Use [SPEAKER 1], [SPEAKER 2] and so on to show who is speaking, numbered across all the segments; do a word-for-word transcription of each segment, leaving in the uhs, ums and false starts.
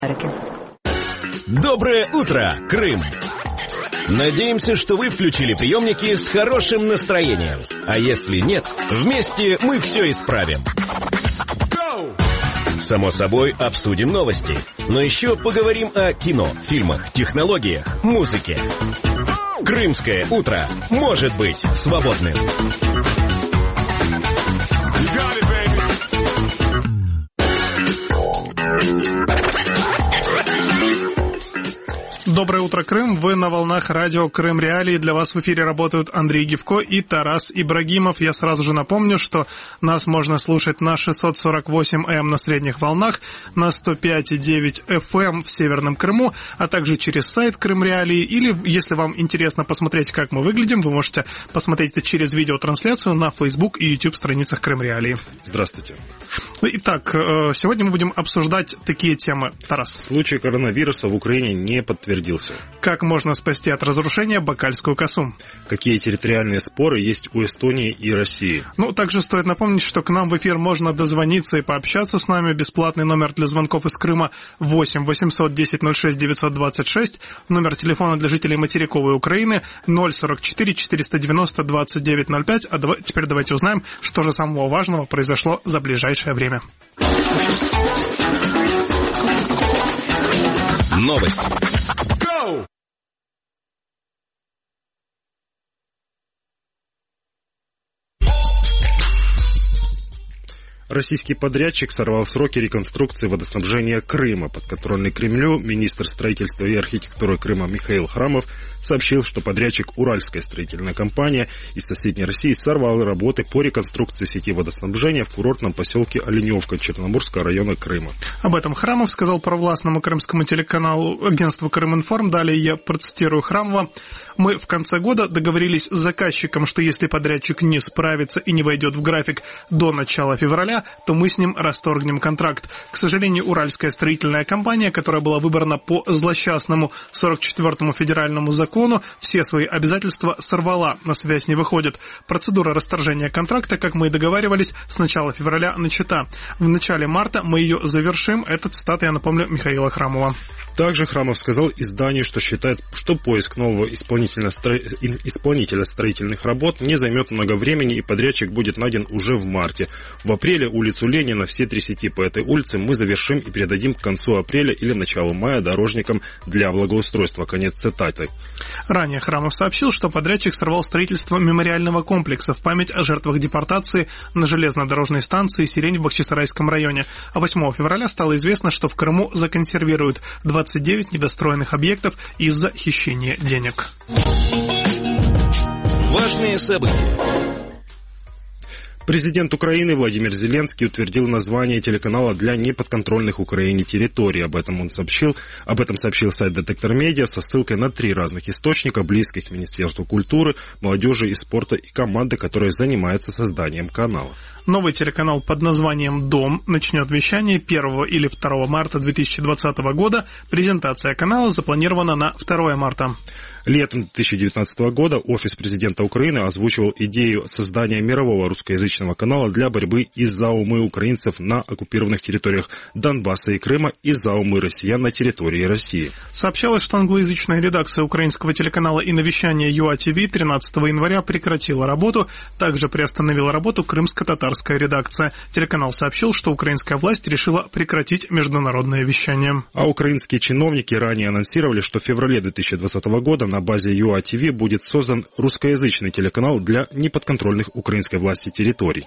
[SPEAKER 1] Доброе утро, Крым! Надеемся, что вы включили приемники с хорошим настроением. А если нет, вместе мы все исправим. Само собой, обсудим новости. Но еще поговорим о кино, фильмах, технологиях, музыке. Крымское утро может быть свободным.
[SPEAKER 2] Доброе утро, Крым. Вы на волнах радио Крым Реалии. Для вас в эфире работают Андрей Гивко и Тарас Ибрагимов. Я сразу же напомню, что нас можно слушать на шестьсот сорок восемь эм на средних волнах, на сто пять и девять эф эм в Северном Крыму, а также через сайт Крым Реалии. Или, если вам интересно посмотреть, как мы выглядим, вы можете посмотреть это через видеотрансляцию на Facebook и YouTube страницах Крым Реалии.
[SPEAKER 3] Здравствуйте.
[SPEAKER 2] Итак, сегодня мы будем обсуждать такие темы. Тарас.
[SPEAKER 3] Случай коронавируса в Украине не подтвердился.
[SPEAKER 2] Как можно спасти от разрушения Бакальскую косу?
[SPEAKER 3] Какие территориальные споры есть у Эстонии и России?
[SPEAKER 2] Ну, также стоит напомнить, что к нам в эфир можно дозвониться и пообщаться с нами. Бесплатный номер для звонков из Крыма восемь восемьсот десять ноль шесть девятьсот двадцать шесть. Номер телефона для жителей материковой Украины ноль сорок четыре четыреста девяносто двадцать девять ноль пять. А давай, теперь давайте узнаем, что же самого важного произошло за ближайшее время.
[SPEAKER 1] Новости.
[SPEAKER 3] Российский подрядчик сорвал сроки реконструкции водоснабжения Крыма. Подконтрольный Кремлю министр строительства и архитектуры Крыма Михаил Храмов сообщил, что подрядчик Уральская строительная компания из соседней России сорвал работы по реконструкции сети водоснабжения в курортном поселке Оленевка Черноморского района Крыма.
[SPEAKER 2] Об этом Храмов сказал провластному крымскому телеканалу агентству Крыминформ. Далее я процитирую Храмова. «Мы в конце года договорились с заказчиком, что если подрядчик не справится и не войдет в график до начала февраля, то мы с ним расторгнем контракт. К сожалению, Уральская строительная компания, которая была выбрана по злосчастному сорок четвёртому федеральному закону, все свои обязательства сорвала, на связь не выходит. Процедура расторжения контракта, как мы и договаривались, с начала февраля начата. В начале марта мы ее завершим». Это цитата, я напомню, Михаила Храмова.
[SPEAKER 3] Также Храмов сказал изданию, что считает, что поиск нового исполнителя, стро... исполнителя строительных работ не займет много времени, и подрядчик будет найден уже в марте. В апреле улицу Ленина, все три сети по этой улице мы завершим и передадим к концу апреля или началу мая дорожникам для благоустройства. Конец цитаты.
[SPEAKER 2] Ранее Храмов сообщил, что подрядчик сорвал строительство мемориального комплекса в память о жертвах депортации на железнодорожной станции «Сирень» в Бахчисарайском районе. А восьмого февраля стало известно, что в Крыму законсервируют двадцать девять недостроенных объектов из-за хищения денег.
[SPEAKER 1] Важные события.
[SPEAKER 3] Президент Украины Владимир Зеленский утвердил название телеканала для неподконтрольных Украине территорий. Об этом он сообщил, об этом сообщил сайт Детектор Медиа со ссылкой на три разных источника, близких к Министерству культуры, молодежи и спорта и команды, которая занимается созданием канала.
[SPEAKER 2] Новый телеканал под названием «Дом» начнет вещание первого или второго марта две тысячи двадцатого года. Презентация канала запланирована на второго марта.
[SPEAKER 3] Летом две тысячи девятнадцатого года офис президента Украины озвучивал идею создания мирового русскоязычного канала для борьбы из-за умы украинцев на оккупированных территориях Донбасса и Крыма и за умы россиян на территории России.
[SPEAKER 2] Сообщалось, что англоязычная редакция украинского телеканала и навещания ЮА ТВ тринадцатого января прекратила работу. Также приостановила работу крымско-татарская редакция. Телеканал сообщил, что украинская власть решила прекратить международное вещание.
[SPEAKER 3] А украинские чиновники ранее анонсировали, что в феврале две тысячи двадцатого года на базе ЮА ТВ будет создан русскоязычный телеканал для неподконтрольных украинской власти территорий.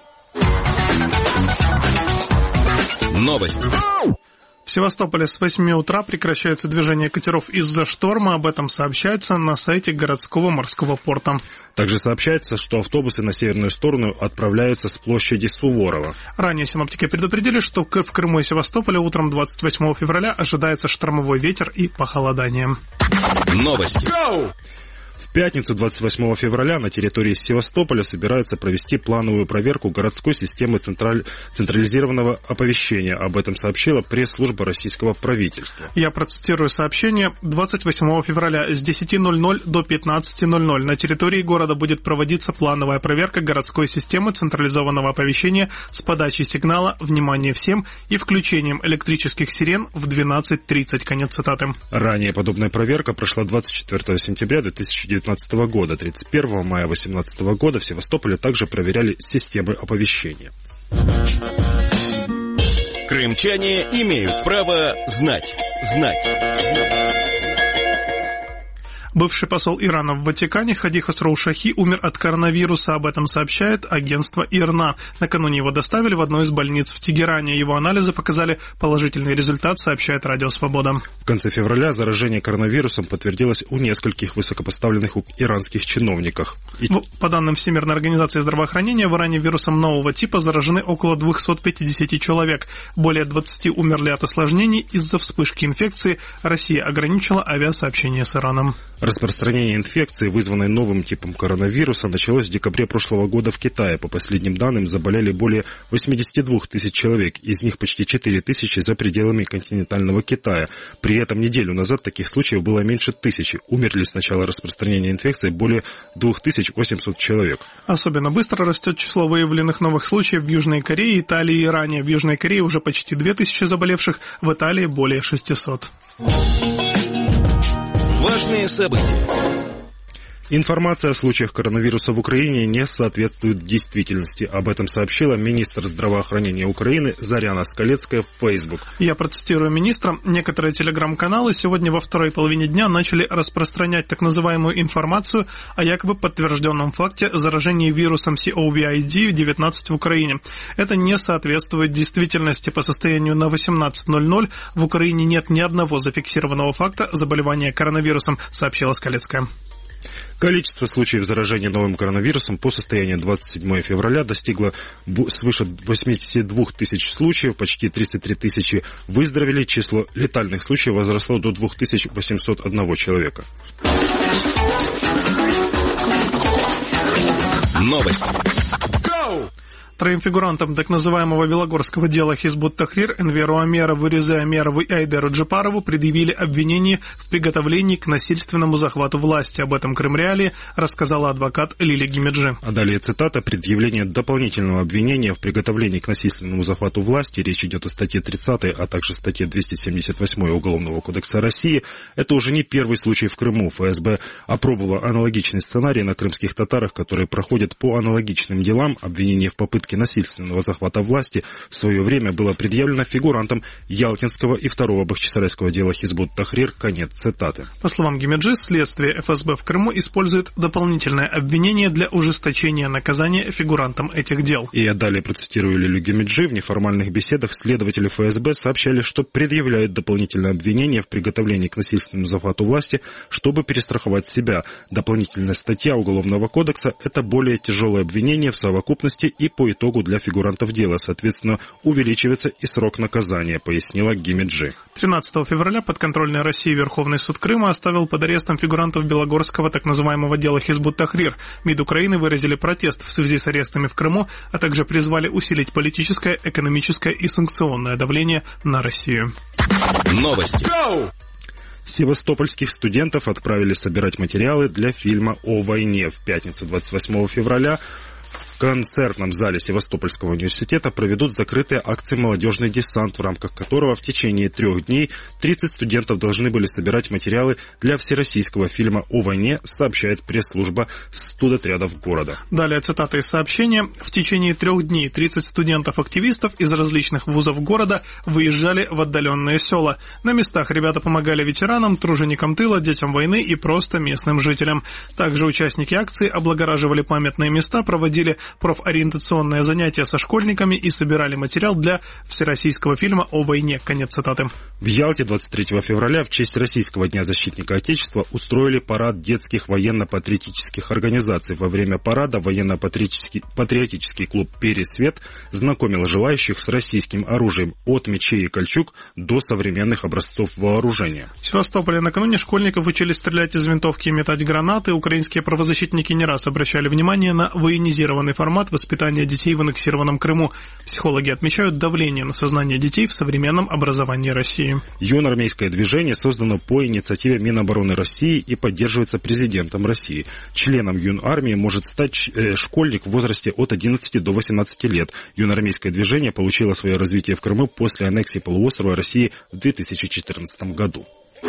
[SPEAKER 1] Новости.
[SPEAKER 2] В Севастополе с восьми утра прекращается движение катеров из-за шторма. Об этом сообщается на сайте городского морского порта.
[SPEAKER 3] Также сообщается, что автобусы на северную сторону отправляются с площади Суворова.
[SPEAKER 2] Ранее синоптики предупредили, что в Крыму и Севастополе утром двадцать восьмого февраля ожидается штормовой ветер и похолодание.
[SPEAKER 1] Новости.
[SPEAKER 3] В пятницу, двадцать восьмого февраля, на территории Севастополя собираются провести плановую проверку городской системы централь... централизированного оповещения. Об этом сообщила пресс-служба российского правительства.
[SPEAKER 2] Я процитирую сообщение. двадцать восьмого февраля с десяти ноль-ноль до пятнадцати ноль-ноль на территории города будет проводиться плановая проверка городской системы централизованного оповещения с подачей сигнала «Внимание всем» и включением электрических сирен в двенадцать тридцать. Конец цитаты.
[SPEAKER 3] Ранее подобная проверка прошла двадцать четвёртого сентября две тысячи девятнадцатого года. тридцать первого мая две тысячи восемнадцатого года в Севастополе также проверяли системы оповещения.
[SPEAKER 1] Крымчане имеют право знать. Знать.
[SPEAKER 2] Бывший посол Ирана в Ватикане Хади Хосроу-Шахи умер от коронавируса. Об этом сообщает агентство ИРНА. Накануне его доставили в одну из больниц в Тегеране. Его анализы показали положительный результат, сообщает Радио Свобода.
[SPEAKER 3] В конце февраля заражение коронавирусом подтвердилось у нескольких высокопоставленных иранских чиновников. И...
[SPEAKER 2] По данным Всемирной организации здравоохранения, в Иране вирусом нового типа заражены около двести пятьдесят человек. Более двадцати умерли от осложнений из-за вспышки инфекции. Россия ограничила авиасообщение с Ираном.
[SPEAKER 3] Распространение инфекции, вызванной новым типом коронавируса, началось в декабре прошлого года в Китае. По последним данным, заболели более восемьдесят два тысяч человек, из них почти четыре тысячи за пределами континентального Китая. При этом неделю назад таких случаев было меньше тысячи. Умерли с начала распространения инфекции более две тысячи восемьсот человек.
[SPEAKER 2] Особенно быстро растет число выявленных новых случаев в Южной Корее, Италии и Иране. В Южной Корее уже почти две тысячи заболевших, в Италии более шестисот.
[SPEAKER 1] Важные события.
[SPEAKER 3] Информация о случаях коронавируса в Украине не соответствует действительности. Об этом сообщила министр здравоохранения Украины Заряна Скалецкая в Facebook.
[SPEAKER 2] Я процитирую министра. Некоторые телеграм-каналы сегодня во второй половине дня начали распространять так называемую информацию о якобы подтвержденном факте заражения вирусом си о ви ай ди девятнадцать в Украине. Это не соответствует действительности. По состоянию на восемнадцать ноль-ноль в Украине нет ни одного зафиксированного факта заболевания коронавирусом, сообщила Скалецкая.
[SPEAKER 3] Количество случаев заражения новым коронавирусом по состоянию двадцать седьмого февраля достигло свыше восьмидесяти двух тысяч случаев, почти тридцать три тысячи выздоровели, число летальных случаев возросло до двух тысяч восьмисот одного человека.
[SPEAKER 1] Новости.
[SPEAKER 2] Троим фигурантам так называемого белогорского дела Хизбут Тахрир, Энверу Амерову, Резе Амерову и Айдеру Джапарову предъявили обвинение в приготовлении к насильственному захвату власти. Об этом Крымреалии рассказала адвокат Лилия Гимеджи.
[SPEAKER 3] А далее цитата. Предъявление дополнительного обвинения в приготовлении к насильственному захвату власти, речь идет о статье тридцатой, а также статье двести семьдесят восьмой Уголовного кодекса России. Это уже не первый случай в Крыму. ФСБ опробовала аналогичный сценарий на крымских татарах, которые проходят по аналогичным делам. Обвинение в попытке насильственного захвата власти в свое время было предъявлено фигурантам Ялтинского и второго бахчисарайского дела Хизбут Тахрир. Конец цитаты.
[SPEAKER 2] По словам Гимеджи, следствие эф эс бэ в Крыму использует дополнительное обвинение для ужесточения наказания фигурантам этих дел.
[SPEAKER 3] И я далее процитирую Лилию Гимеджи. В неформальных беседах следователи эф эс бэ сообщали, что предъявляют дополнительное обвинение в приготовлении к насильственному захвату власти, чтобы перестраховать себя. Дополнительная статья Уголовного кодекса – это более тяжелое обвинение в совокупности и по итогу для фигурантов дела. Соответственно, увеличивается и срок наказания, пояснила Гимеджи.
[SPEAKER 2] тринадцатого февраля подконтрольной России Верховный суд Крыма оставил под арестом фигурантов белогорского так называемого дела Хизбут Тахрир. МИД Украины выразили протест в связи с арестами в Крыму, а также призвали усилить политическое, экономическое и санкционное давление на Россию.
[SPEAKER 1] Новости.
[SPEAKER 3] Севастопольских студентов отправили собирать материалы для фильма о войне. В пятницу двадцать восьмого февраля в концертном зале Севастопольского университета проведут закрытые акции «Молодежный десант», в рамках которого в течение трех дней тридцать студентов должны были собирать материалы для всероссийского фильма о войне, сообщает пресс-служба студотрядов города.
[SPEAKER 2] Далее цитата из сообщения. В течение трех дней тридцать студентов-активистов из различных вузов города выезжали в отдаленные села. На местах ребята помогали ветеранам, труженикам тыла, детям войны и просто местным жителям. Также участники акции облагораживали памятные места, проводили профориентационное занятие со школьниками и собирали материал для всероссийского фильма о войне. Конец цитаты.
[SPEAKER 3] В Ялте двадцать третьего февраля в честь Российского дня защитника Отечества устроили парад детских военно-патриотических организаций. Во время парада военно-патриотический патриотический клуб «Пересвет» знакомил желающих с российским оружием от мечей и кольчуг до современных образцов вооружения.
[SPEAKER 2] В Севастополе накануне школьников учили стрелять из винтовки и метать гранаты. Украинские правозащитники не раз обращали внимание на военизированный формат воспитания детей в аннексированном Крыму. Психологи отмечают давление на сознание детей в современном образовании России.
[SPEAKER 3] Юноармейское движение создано по инициативе Минобороны России и поддерживается президентом России. Членом юнармии может стать школьник в возрасте от одиннадцати до восемнадцати лет. Юноармейское движение получило свое развитие в Крыму после аннексии полуострова России в две тысячи четырнадцатом году.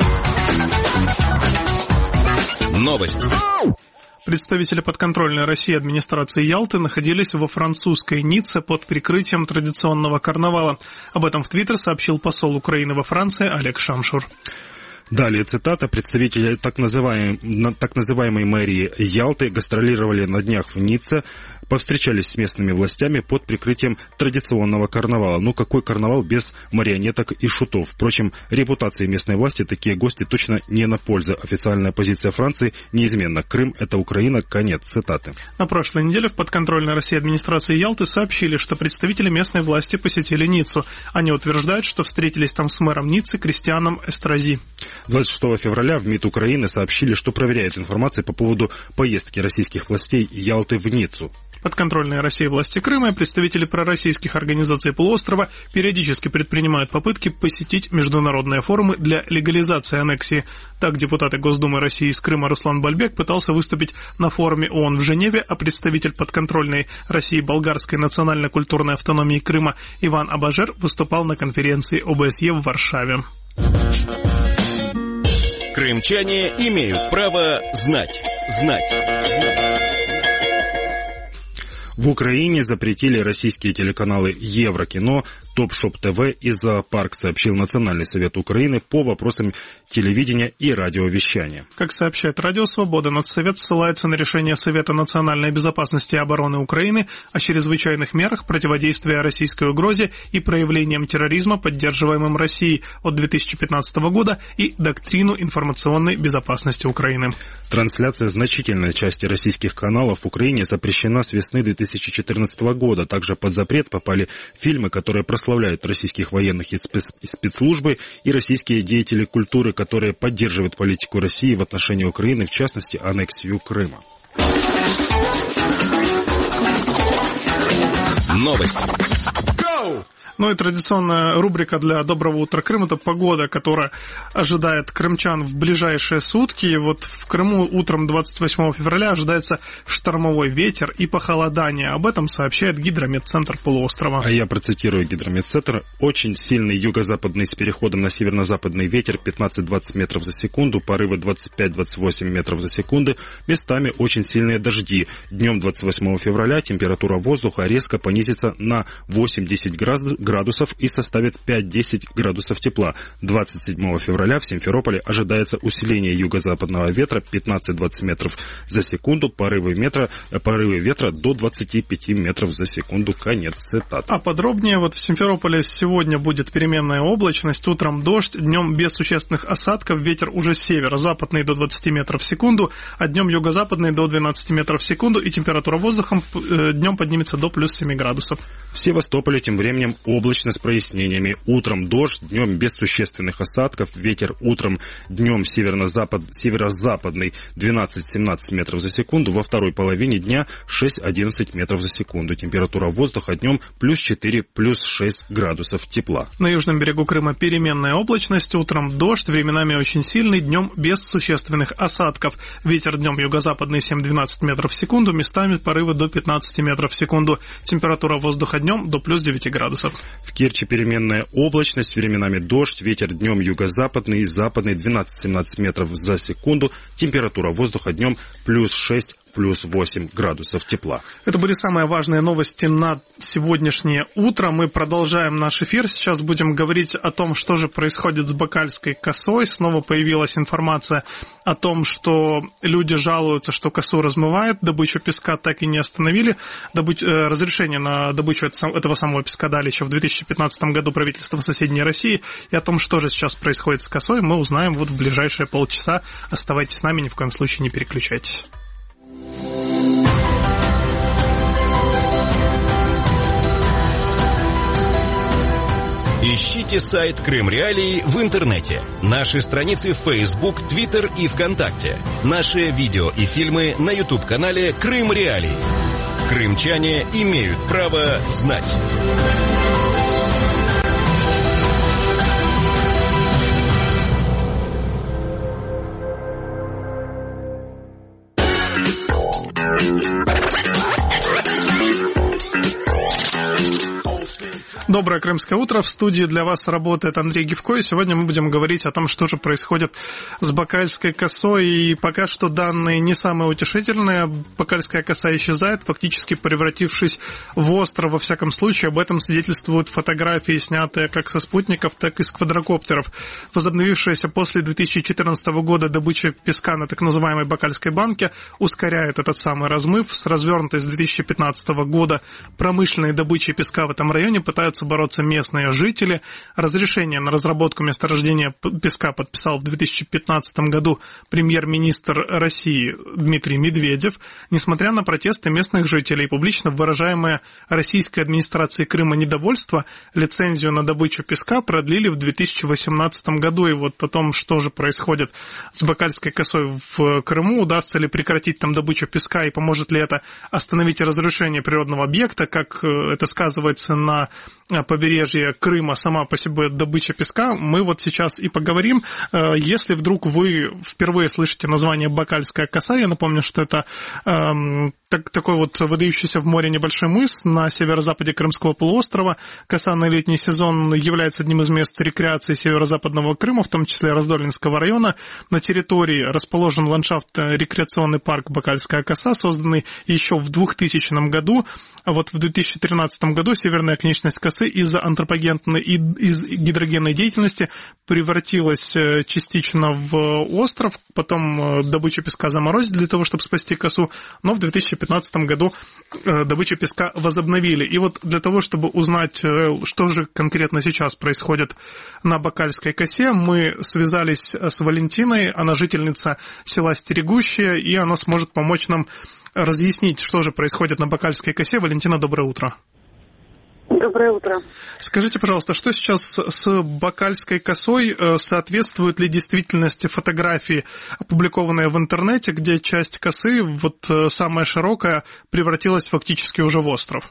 [SPEAKER 1] Новость.
[SPEAKER 2] Представители подконтрольной России администрации Ялты находились во французской Ницце под прикрытием традиционного карнавала. Об этом в Твиттер сообщил посол Украины во Франции Олег Шамшур.
[SPEAKER 3] Далее цитата. Представители так называемой, так называемой мэрии Ялты гастролировали на днях в Ницце, повстречались с местными властями под прикрытием традиционного карнавала. Ну какой карнавал без марионеток и шутов? Впрочем, репутации местной власти такие гости точно не на пользу. Официальная позиция Франции неизменна. Крым — это Украина. Конец цитаты.
[SPEAKER 2] На прошлой неделе в подконтрольной России администрации Ялты сообщили, что представители местной власти посетили Ниццу. Они утверждают, что встретились там с мэром Ниццы Кристианом Эстрази.
[SPEAKER 3] двадцать шестого февраля в МИД Украины сообщили, что проверяют информацию по поводу поездки российских властей Ялты в Ниццу.
[SPEAKER 2] Подконтрольные России власти Крыма и представители пророссийских организаций полуострова периодически предпринимают попытки посетить международные форумы для легализации аннексии. Так, депутат Госдумы России из Крыма Руслан Бальбек пытался выступить на форуме ООН в Женеве, а представитель подконтрольной России болгарской национально-культурной автономии Крыма Иван Абажер выступал на конференции о бэ эс е в Варшаве.
[SPEAKER 1] Крымчане имеют право знать. Знать. Знать.
[SPEAKER 3] В Украине запретили российские телеканалы Еврокино, Топ-Шоп ТВ и Зоопарк, сообщил Национальный совет Украины по вопросам телевидения и радиовещания.
[SPEAKER 2] Как сообщает Радио Свобода, Нацсовет ссылается на решение Совета национальной безопасности и обороны Украины о чрезвычайных мерах противодействия российской угрозе и проявлениям терроризма, поддерживаемым Россией от две тысячи пятнадцатого года, и доктрину информационной безопасности Украины.
[SPEAKER 3] Трансляция значительной части российских каналов в Украине запрещена с весны две тысячи четырнадцатого года. Также под запрет попали фильмы, которые прославляют российских военных и спецслужбы, и российские деятели культуры, которые поддерживают политику России в отношении Украины, в частности, аннексию Крыма.
[SPEAKER 1] Новость.
[SPEAKER 2] Ну и традиционная рубрика для Доброго утра, Крым — это погода, которая ожидает крымчан в ближайшие сутки. Вот в Крыму утром двадцать восьмого февраля ожидается штормовой ветер и похолодание. Об этом сообщает Гидрометцентр полуострова.
[SPEAKER 3] А я процитирую Гидрометцентр. Очень сильный юго-западный с переходом на северно-западный ветер пятнадцать-двадцать метров за секунду, порывы двадцать пять - двадцать восемь метров за секунду, местами очень сильные дожди. Днем двадцать восьмого февраля температура воздуха резко понизится на восемь-десять градусов и составит пять-десять градусов тепла. двадцать седьмого февраля в Симферополе ожидается усиление юго-западного ветра пятнадцать-двадцать метров за секунду, порывы, метра, порывы ветра до двадцати пяти метров за секунду. Конец цитаты.
[SPEAKER 2] А подробнее, вот в Симферополе сегодня будет переменная облачность, утром дождь, днем без существенных осадков, ветер уже северо-западный до двадцати метров в секунду, а днем юго-западный до двенадцати метров в секунду, и температура воздуха днем поднимется до плюс семи градусов.
[SPEAKER 3] В Севастополе тем временем облачно с прояснениями. Утром дождь, днем без существенных осадков. Ветер утром, днем северо-запад, северо-западный двенадцать-семнадцать метров за секунду. Во второй половине дня шесть-одиннадцать метров за секунду. Температура воздуха днем плюс четыре, плюс шесть градусов тепла.
[SPEAKER 2] На южном берегу Крыма переменная облачность. Утром дождь, временами очень сильный, днем без существенных осадков. Ветер днем юго-западный семь-двенадцать метров в секунду. Местами порывы до пятнадцати метров в секунду. Температура воздуха днем до плюс девяти градусов.
[SPEAKER 3] В Керчи переменная облачность, временами дождь, ветер днем юго-западный и западный двенадцать-семнадцать метров за секунду, температура воздуха днем плюс шесть, плюс восемь градусов тепла.
[SPEAKER 2] Это были самые важные новости на сегодняшнее утро. Мы продолжаем наш эфир. Сейчас будем говорить о том, что же происходит с Бакальской косой. Снова появилась информация о том, что люди жалуются, что косу размывает. Добычу песка так и не остановили. Добыч... Разрешение на добычу этого самого песка дали еще в две тысячи пятнадцатом году правительство соседней России. И о том, что же сейчас происходит с косой, мы узнаем вот в ближайшие полчаса. Оставайтесь с нами, ни в коем случае не переключайтесь.
[SPEAKER 1] Ищите сайт Крым Реалии в интернете, наши страницы в Facebook, Twitter и ВКонтакте, наши видео и фильмы на YouTube-канале Крым Реалии. Крымчане имеют право знать.
[SPEAKER 2] Доброе крымское утро. В студии для вас работает Андрей Гивко, и сегодня мы будем говорить о том, что же происходит с Бакальской косой. И пока что данные не самые утешительные. Бакальская коса исчезает, фактически превратившись в остров. Во всяком случае, об этом свидетельствуют фотографии, снятые как со спутников, так и с квадрокоптеров. Возобновившаяся после две тысячи четырнадцатого года добыча песка на так называемой Бакальской банке ускоряет этот самый размыв. С развернутой с две тысячи пятнадцатого года промышленной добычей песка в этом районе пытаются бороться местные жители. Разрешение на разработку месторождения песка подписал в две тысячи пятнадцатом году премьер-министр России Дмитрий Медведев. Несмотря на протесты местных жителей и публично выражаемое российской администрацией Крыма недовольство, лицензию на добычу песка продлили в две тысячи восемнадцатом году. И вот о том, что же происходит с Бакальской косой в Крыму, удастся ли прекратить там добычу песка и поможет ли это остановить разрушение природного объекта, как это сказывается на побережье Крыма, сама по себе добыча песка, мы вот сейчас и поговорим. Если вдруг вы впервые слышите название Бакальская коса, я напомню, что это эм, так, такой вот выдающийся в море небольшой мыс на северо-западе Крымского полуострова. Коса на летний сезон является одним из мест рекреации северо-западного Крыма, в том числе Раздольнинского района. На территории расположен ландшафтно-рекреационный парк Бакальская коса, созданный еще в двухтысячном году. А вот в две тысячи тринадцатом году северная конечность косы из-за антропогенной и из гидрогенной деятельности превратилась частично в остров, потом добычу песка заморозили для того, чтобы спасти косу, но в две тысячи пятнадцатом году добычу песка возобновили. И вот для того, чтобы узнать, что же конкретно сейчас происходит на Бакальской косе, мы связались с Валентиной, она жительница села Стерегущее, и она сможет помочь нам разъяснить, что же происходит на Бакальской косе. Валентина, доброе утро.
[SPEAKER 4] Доброе утро.
[SPEAKER 2] Скажите, пожалуйста, что сейчас с Бакальской косой, соответствует ли действительности фотографии, опубликованные в интернете, где часть косы, вот самая широкая, превратилась фактически уже в остров?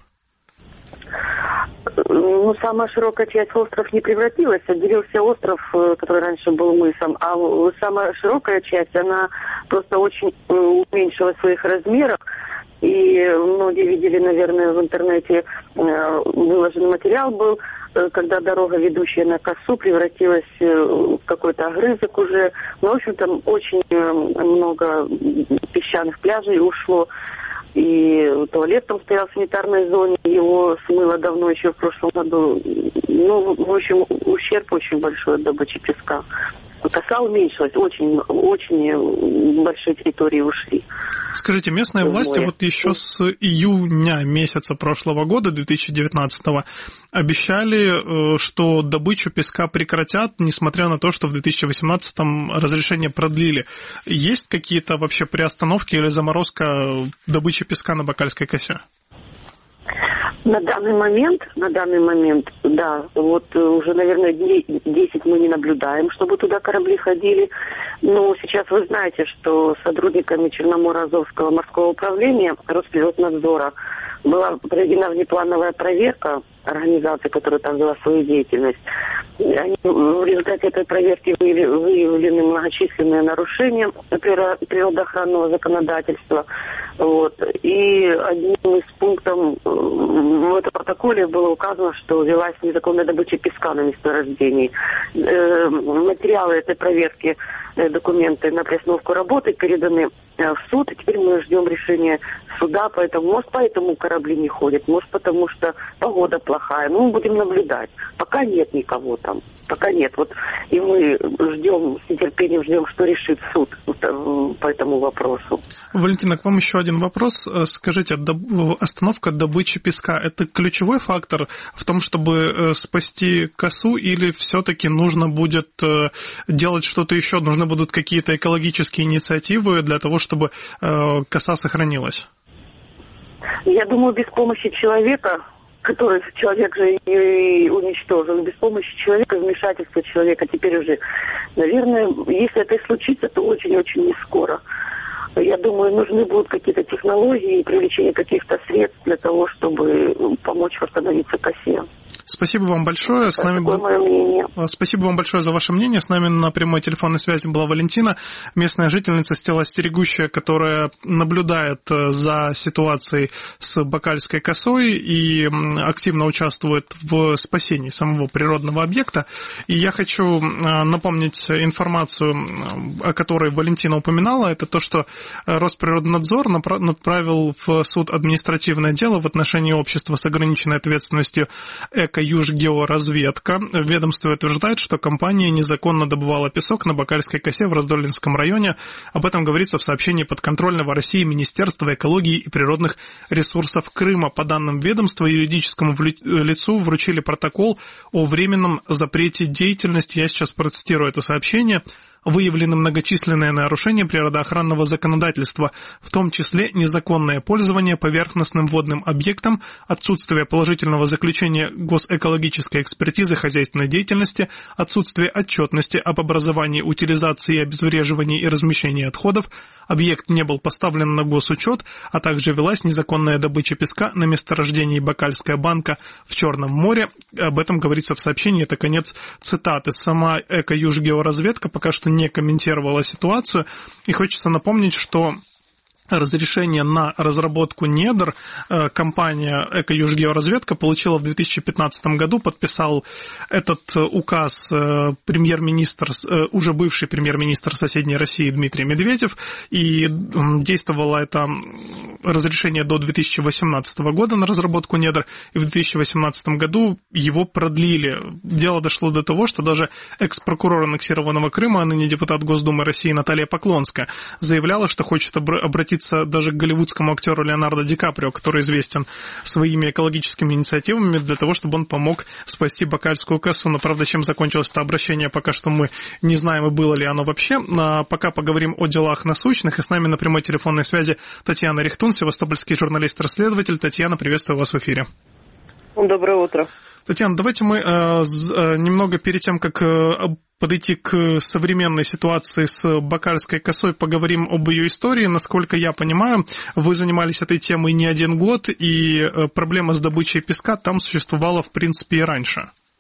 [SPEAKER 4] Ну, самая широкая часть в остров не превратилась, отделился остров, который раньше был мысом, а самая широкая часть, она просто очень уменьшилась в своих размерах. И многие видели, наверное, в интернете выложенный материал был, когда дорога, ведущая на косу, превратилась в какой-то огрызок уже. Ну, в общем, там очень много песчаных пляжей ушло. И туалет там стоял в санитарной зоне, его смыло давно, еще в прошлом году. Ну, в общем, ущерб очень большой от добычи песка. Коса уменьшилась, очень, очень большие территории ушли.
[SPEAKER 2] Скажите, местные власти вот еще с июня месяца прошлого года, две тысячи девятнадцатого, обещали, что добычу песка прекратят, несмотря на то, что в две тысячи восемнадцатом разрешение продлили. Есть какие-то вообще приостановки или заморозка добычи песка на Бакальской косе?
[SPEAKER 4] На данный момент, на данный момент, да, вот уже, наверное, дней десять мы не наблюдаем, чтобы туда корабли ходили. Но сейчас вы знаете, что сотрудниками Черноморско-Азовского морского управления Росприроднадзора была проведена внеплановая проверка организации, которая там вела свою деятельность. Они, в результате этой проверки выявлены многочисленные нарушения природоохранного законодательства. Вот. И одним из пунктов в этом протоколе было указано, что велась незаконная добыча песка на месторождении. Материалы этой проверки документы на приостановку работы переданы в суд, и теперь мы ждем решения суда, поэтому, может, поэтому корабли не ходят, может, потому что погода плохая. Ну, мы будем наблюдать. Пока нет никого там, пока нет. Вот, и мы ждем, с нетерпением ждем, что решит суд по этому вопросу.
[SPEAKER 2] Валентина, к вам еще один вопрос. Скажите, остановка добычи песка – это ключевой фактор в том, чтобы спасти косу, или все-таки нужно будет делать что-то еще? Нужны будут какие-то экологические инициативы для того, чтобы коса сохранилась?
[SPEAKER 4] Я думаю, без помощи человека, который человек же и уничтожен, без помощи человека, вмешательства человека теперь уже, наверное, если это и случится, то очень-очень не скоро. Я думаю, нужны будут какие-то технологии и привлечение каких-то средств для того, чтобы помочь восстановиться косе.
[SPEAKER 2] Спасибо вам большое. С нами был...
[SPEAKER 4] мое мнение.
[SPEAKER 2] Спасибо вам большое за ваше мнение. С нами на прямой телефонной связи была Валентина, местная жительница, стелостерегущая, которая наблюдает за ситуацией с бакальской косой и активно участвует в спасении самого природного объекта. И я хочу напомнить информацию, о которой Валентина упоминала. Это то, что Росприроднадзор направил в суд административное дело в отношении общества с ограниченной ответственностью «Эко-Южгеоразведка». Ведомство утверждает, что компания незаконно добывала песок на Бакальской косе в Раздольнинском районе. Об этом говорится в сообщении подконтрольного России Министерства экологии и природных ресурсов Крыма. По данным ведомства, юридическому лицу вручили протокол о временном запрете деятельности. Я сейчас процитирую это сообщение. Выявлены многочисленные нарушения природоохранного законодательства, в том числе незаконное пользование поверхностным водным объектом, отсутствие положительного заключения госэкологической экспертизы хозяйственной деятельности, отсутствие отчетности об образовании, утилизации, обезвреживании и размещении отходов, объект не был поставлен на госучет, а также велась незаконная добыча песка на месторождении Бакальская банка в Черном море. Об этом говорится в сообщении, это конец цитаты. Сама Эко-Южгеоразведка пока что не комментировала ситуацию, и хочется напомнить, что разрешение на разработку недр компания «Эко-Южгеоразведка» получила в две тысячи пятнадцатом году, подписал этот указ премьер-министр, уже бывший премьер-министр соседней России Дмитрий Медведев, и действовало это разрешение до две тысячи восемнадцатого года на разработку недр, и в две тысячи восемнадцатом году его продлили. Дело дошло до того, что даже экс-прокурор аннексированного Крыма, а ныне депутат Госдумы России Наталья Поклонская, заявляла, что хочет обратиться даже к голливудскому актеру Леонардо Ди Каприо, который известен своими экологическими инициативами, для того, чтобы он помог спасти бакальскую косу. Но, правда, чем закончилось это обращение, пока что мы не знаем, и было ли оно вообще. А пока поговорим о делах насущных, и с нами на прямой телефонной связи Татьяна Рихтун, севастопольский журналист-расследователь. Татьяна, приветствую вас в эфире.
[SPEAKER 4] Доброе утро.
[SPEAKER 2] Татьяна, давайте мы э, немного перед тем, как э, подойти к современной ситуации с бакальской косой, поговорим об ее истории. Насколько я понимаю, вы занимались этой темой не один год, и э, проблема с добычей песка там существовала, в принципе, и раньше.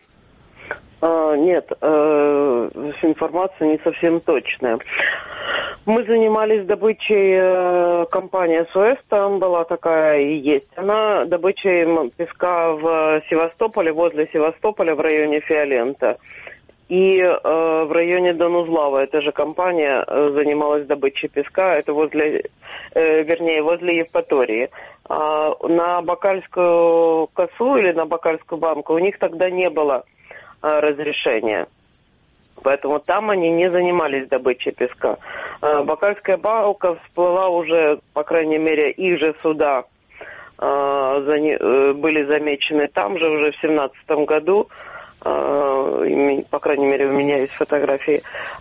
[SPEAKER 5] А, нет, э, информация не совсем точная. Мы занимались добычей, э, компания СОЭС там была такая и есть. Она добычей песка в Севастополе, возле Севастополя, в районе Фиолента. И э, в районе Донузлава эта же компания э, занималась добычей песка, это возле, э, вернее, возле Евпатории. А на Бакальскую косу или на Бакальскую банку у них тогда не было э, разрешения. Поэтому там они не занимались добычей песка. Э, Бакальская банка всплыла уже, по крайней мере, их же суда э, за, э, были замечены там же уже в семнадцатом году. По крайней мере, у меня есть фотографии,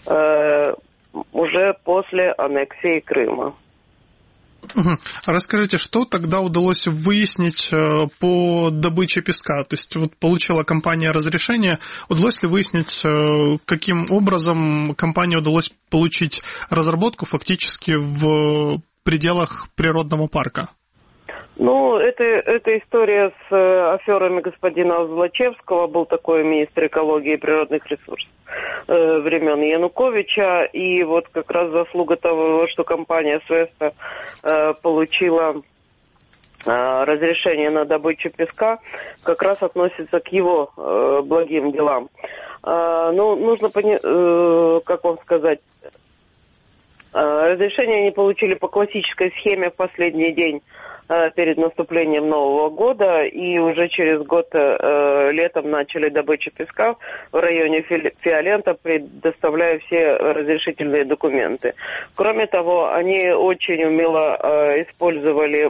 [SPEAKER 5] уже после аннексии Крыма.
[SPEAKER 2] Угу. Расскажите, что тогда удалось выяснить по добыче песка? То есть вот получила компания разрешение, удалось ли выяснить, каким образом компании удалось получить разработку фактически в пределах природного парка?
[SPEAKER 5] Ну, это, это история с э, аферами господина Злачевского, был такой министр экологии и природных ресурсов э, времен Януковича, и вот как раз заслуга того, что компания СОЭС э, получила э, разрешение на добычу песка, как раз относится к его э, благим делам. Э, ну, нужно, пони- э, как вам сказать, Разрешение они получили по классической схеме в последний день перед наступлением Нового года, и уже через год э, летом начали добычу песка в районе Фиолента, предоставляя все разрешительные документы. Кроме того, они очень умело э, использовали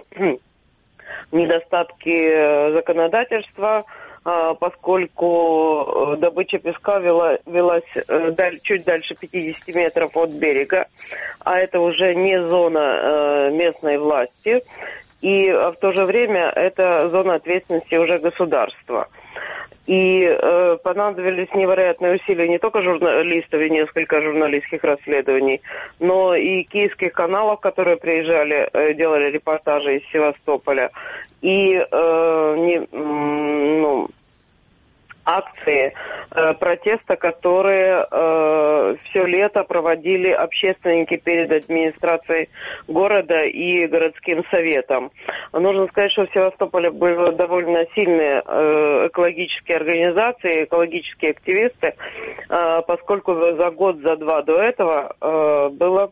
[SPEAKER 5] недостатки законодательства, поскольку добыча песка вела, велась чуть дальше пятьдесят метров от берега, а это уже не зона местной власти, и в то же время это зона ответственности уже государства. И э, понадобились невероятные усилия не только журналистов и несколько журналистских расследований, но и киевских каналов, которые приезжали, э, делали репортажи из Севастополя, и э, не, ну, акции э, протеста, которые э, все лето проводили общественники перед администрацией города и городским советом. Нужно сказать, что в Севастополе были довольно сильные э, экологические организации, экологические активисты, э, поскольку за год, за два до этого э, было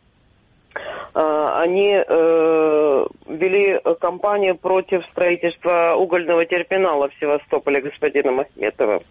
[SPEAKER 5] они э, вели кампанию против строительства угольного терминала в Севастополе господина Махметова.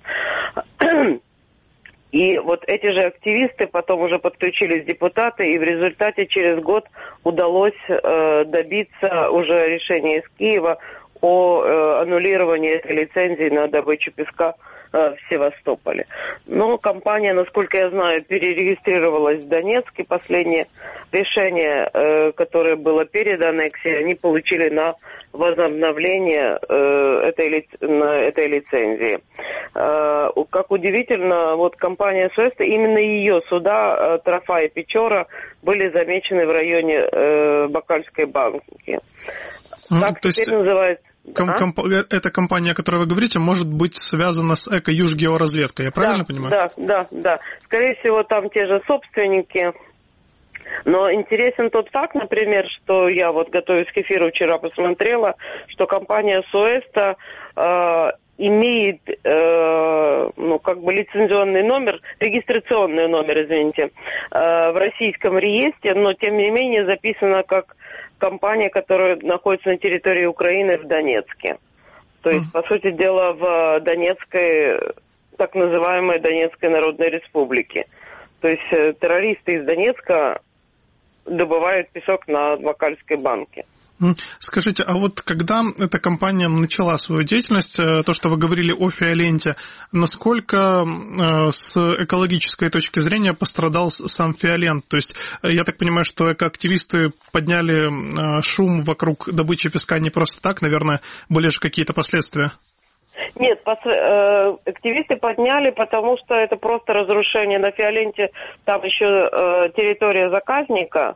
[SPEAKER 5] И вот эти же активисты потом уже подключились депутаты, и в результате через год удалось э, добиться уже решения из Киева о э, аннулировании этой лицензии на добычу песка в Севастополе. Но компания, насколько я знаю, перерегистрировалась в Донецке. Последнее решение, э, которое было перед аннексией, они получили на возобновление э, этой, ли, на этой лицензии. Э, как удивительно, вот компания Суэста, именно ее суда, э, Трофа и Печора, были замечены в районе э, Бакальской банки.
[SPEAKER 2] Ну,
[SPEAKER 5] как
[SPEAKER 2] то
[SPEAKER 5] теперь
[SPEAKER 2] есть...
[SPEAKER 5] называется?
[SPEAKER 2] Ком-
[SPEAKER 5] а?
[SPEAKER 2] комп- эта компания, о которой вы говорите, может быть связана с Эко-Южгеоразведкой, я правильно
[SPEAKER 5] да,
[SPEAKER 2] понимаю?
[SPEAKER 5] Да, да, да. Скорее всего, там те же собственники. Но интересен тот факт, например, что я вот, готовясь к эфиру, вчера посмотрела, что компания Суэста э, имеет, э, ну, как бы лицензионный номер, регистрационный номер, извините, э, в российском реестре, но, тем не менее, записано как компания, которая находится на территории Украины в Донецке. То есть, по сути дела, в Донецкой, так называемой Донецкой Народной Республике. То есть террористы из Донецка добывают песок на Бакальской банке.
[SPEAKER 2] Скажите, а вот когда эта компания начала свою деятельность, то, что вы говорили о Фиоленте, насколько с экологической точки зрения пострадал сам Фиолент? То есть, я так понимаю, что экоактивисты подняли шум вокруг добычи песка не просто так, наверное, были же какие-то последствия?
[SPEAKER 5] Нет, активисты подняли, потому что это просто разрушение на Фиоленте, там еще территория заказника.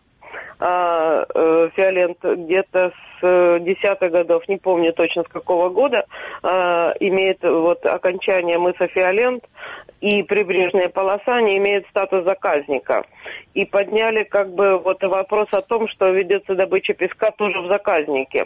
[SPEAKER 5] Фиолент где-то с десятых годов, не помню точно с какого года, имеет вот окончание мыса Фиолент, и прибрежная полоса не имеет статус заказника. И подняли как бы вот вопрос о том, что ведется добыча песка тоже в заказнике.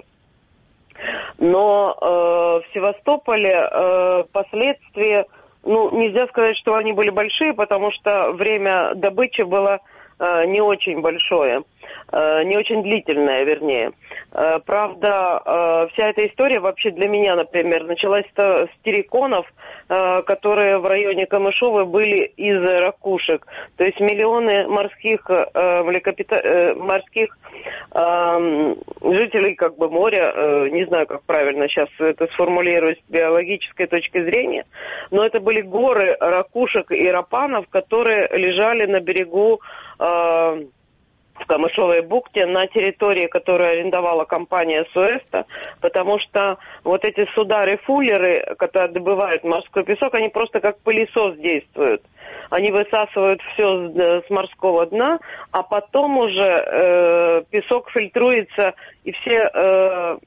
[SPEAKER 5] Но э, в Севастополе э, последствия, ну, нельзя сказать, что они были большие, потому что время добычи было э, не очень большое, э, не очень длительное, вернее. Э, правда, э, вся эта история вообще для меня, например, началась с терриконов, э, которые в районе Камышовой были из ракушек. То есть миллионы морских, э, млекопита... э, морских э, жителей как бы моря, э, не знаю, как правильно сейчас это сформулировать с биологической точки зрения, но это были горы ракушек и рапанов, которые лежали на берегу э, в Камышовой бухте на территории, которую арендовала компания Суэста, потому что вот эти суда-рефулеры, которые добывают морской песок, они просто как пылесос действуют. Они высасывают все с морского дна, а потом уже э, песок фильтруется, и все э,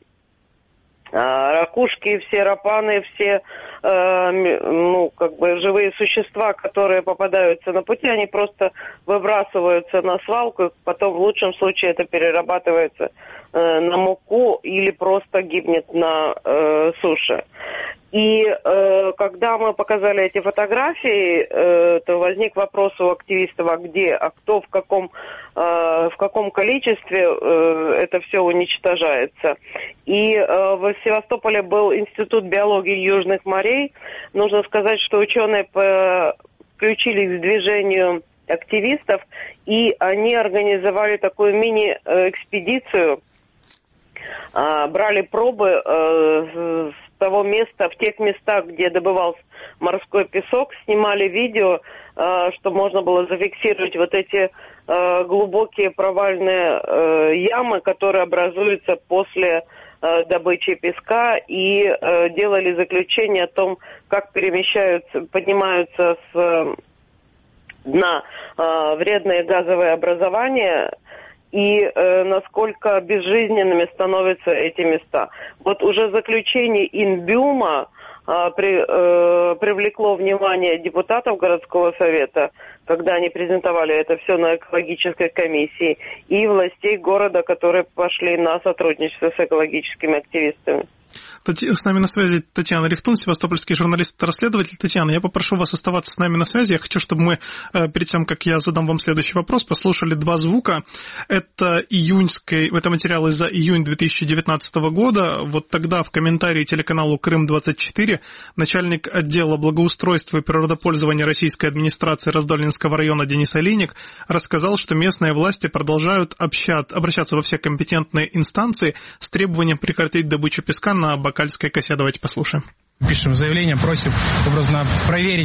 [SPEAKER 5] ракушки, все рапаны, все э, ну, как бы живые существа, которые попадаются на пути, они просто выбрасываются на свалку, потом в лучшем случае это перерабатывается э, на муку или просто гибнет на э, суше. И э, когда мы показали эти фотографии, э, то возник вопрос у активистов, а где, а кто, в каком, э, в каком количестве э, это все уничтожается. И э, в Севастополе был Институт биологии южных морей. Нужно сказать, что ученые включились в движение активистов, и они организовали такую мини-экспедицию, э, брали пробы э, с того места, в тех местах, где добывался морской песок, снимали видео, э, чтобы можно было зафиксировать вот эти э, глубокие провальные э, ямы, которые образуются после э, добычи песка, и э, делали заключение о том, как перемещаются, поднимаются с э, дна э, вредные газовые образования, и э, насколько безжизненными становятся эти места. Вот уже заключение Инбиума э, при, э, привлекло внимание депутатов городского совета, когда они презентовали это все на экологической комиссии, и властей города, которые пошли на сотрудничество с экологическими активистами.
[SPEAKER 2] С нами на связи Татьяна Рихтун, севастопольский журналист-расследователь. Татьяна, я попрошу вас оставаться с нами на связи. Я хочу, чтобы мы, перед тем, как я задам вам следующий вопрос, послушали два звука. Это июньский, это материал из-за июнь две тысячи девятнадцатого года. Вот тогда в комментарии телеканалу Крым двадцать четыре начальник отдела благоустройства и природопользования российской администрации Раздольнинского района Денис Олейник рассказал, что местные власти продолжают общаться, обращаться во все компетентные инстанции с требованием прекратить добычу песка на Бакальской косе. Давайте послушаем.
[SPEAKER 6] Пишем заявление, просим образно проверить,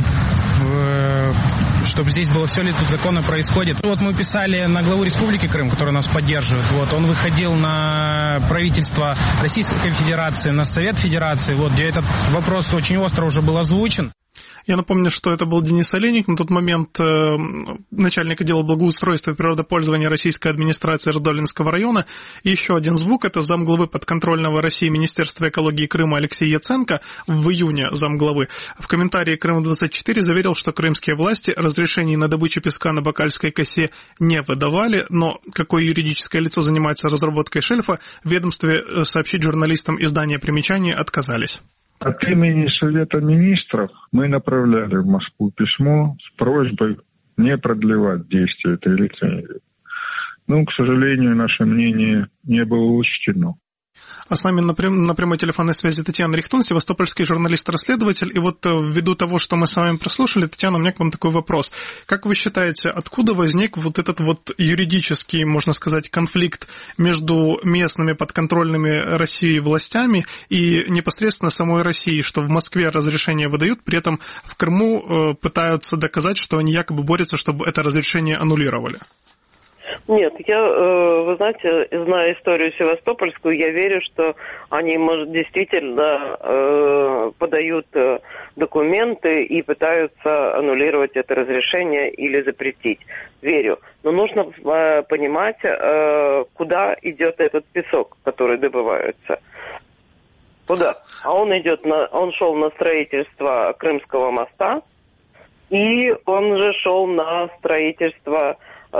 [SPEAKER 6] чтобы здесь было все ли тут законно происходит. Вот мы писали на главу Республики Крым, который нас поддерживает. Вот, он выходил на правительство Российской Федерации, на Совет Федерации, вот, где этот вопрос очень остро уже был озвучен.
[SPEAKER 2] Я напомню, что это был Денис Олейник, на тот момент э, начальник отдела благоустройства и природопользования российской администрации Раздольнинского района. И еще один звук, это замглавы подконтрольного России Министерства экологии Крыма Алексей Яценко, в июне замглавы. В комментарии Крым двадцать четыре заверил, что крымские власти разрешений на добычу песка на Бакальской косе не выдавали, но какое юридическое лицо занимается разработкой шельфа, в ведомстве сообщить журналистам издания примечания отказались.
[SPEAKER 7] От имени Совета Министров мы направляли в Москву письмо с просьбой не продлевать действие этой лицензии. Но, к сожалению, наше мнение не было учтено.
[SPEAKER 2] А с нами на, прям, на прямой телефонной связи Татьяна Рихтун, севастопольский журналист-расследователь. И вот ввиду того, что мы с вами прослушали, Татьяна, у меня к вам такой вопрос. Как вы считаете, откуда возник вот этот вот юридический, можно сказать, конфликт между местными подконтрольными России властями и непосредственно самой Россией, что в Москве разрешение выдают, при этом в Крыму пытаются доказать, что они якобы борются, чтобы это разрешение аннулировали?
[SPEAKER 5] Нет, я, вы знаете, зная историю севастопольскую, я верю, что они, может, действительно подают документы и пытаются аннулировать это разрешение или запретить. Верю. Но нужно понимать, куда идет этот песок, который добывается. Куда? А он идет на, он шел на строительство Крымского моста, и он же шел на строительство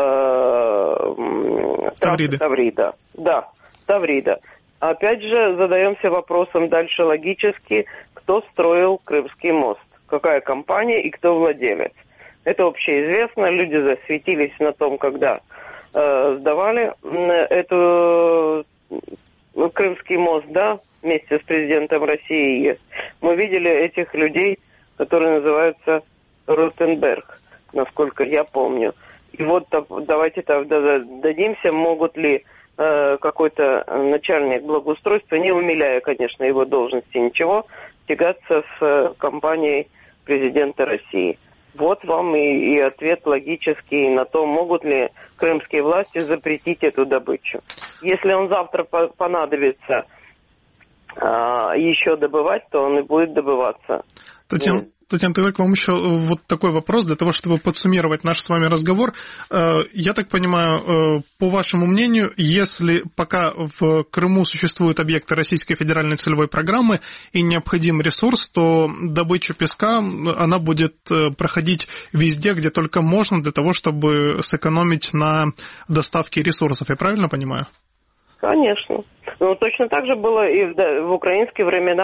[SPEAKER 2] Тавриды.
[SPEAKER 5] Таврида. Да, Таврида. Опять же, задаемся вопросом дальше логически, кто строил Крымский мост, какая компания и кто владелец. Это общеизвестно, люди засветились на том, когда э, сдавали эту ну, Крымский мост, да, вместе с президентом России. Мы видели этих людей, которые называются Ротенберг, насколько я помню. И вот давайте так дадимся, могут ли э, какой-то начальник благоустройства, не умиляя, конечно, его должности, ничего, тягаться с компанией президента России. Вот вам и, и ответ логический на то, могут ли крымские власти запретить эту добычу. Если он завтра по- понадобится э, еще добывать, то он и будет добываться.
[SPEAKER 2] Татьяна, Татьяна, тогда к вам еще вот такой вопрос, для того, чтобы подсуммировать наш с вами разговор. Я так понимаю, по вашему мнению, если пока в Крыму существуют объекты Российской федеральной целевой программы и необходим ресурс, то добыча песка, она будет проходить везде, где только можно, для того, чтобы сэкономить на доставке ресурсов. Я правильно понимаю?
[SPEAKER 5] Конечно. Ну, точно так же было и в, в украинские времена.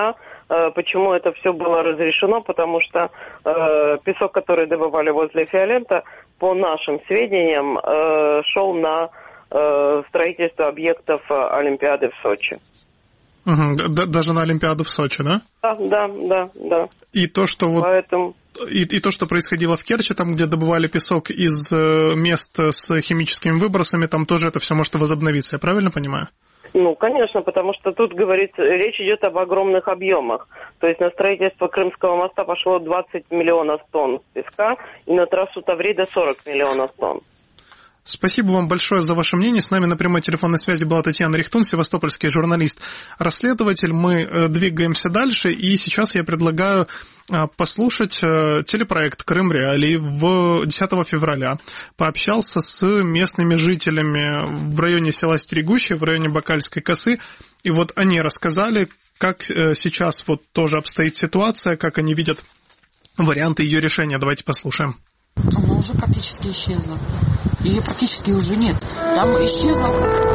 [SPEAKER 5] Почему это все было разрешено? Потому что песок, который добывали возле Фиолента, по нашим сведениям, шел на строительство объектов Олимпиады в Сочи.
[SPEAKER 2] Угу. Даже на Олимпиаду в Сочи, да?
[SPEAKER 5] Да, да, да, да.
[SPEAKER 2] И то, что вот...
[SPEAKER 5] Поэтому...
[SPEAKER 2] И, и то, что происходило в Керчи, там, где добывали песок из мест с химическими выбросами, там тоже это все может возобновиться, я правильно понимаю?
[SPEAKER 5] Ну, конечно, потому что тут, говорится, речь идет об огромных объемах. То есть на строительство Крымского моста пошло двадцать миллионов тонн песка, и на трассу Таврида сорок миллионов тонн.
[SPEAKER 2] Спасибо вам большое за ваше мнение. С нами на прямой телефонной связи была Татьяна Рихтун, севастопольский журналист-расследователь. Мы двигаемся дальше, и сейчас я предлагаю послушать телепроект «Крым Реалии». В десятого февраля пообщался с местными жителями в районе села Стерегущее, в районе Бакальской косы, и вот они рассказали, как сейчас вот тоже обстоит ситуация, как они видят варианты ее решения. Давайте послушаем.
[SPEAKER 8] Она уже практически исчезла. Ее практически уже нет. Там исчезла...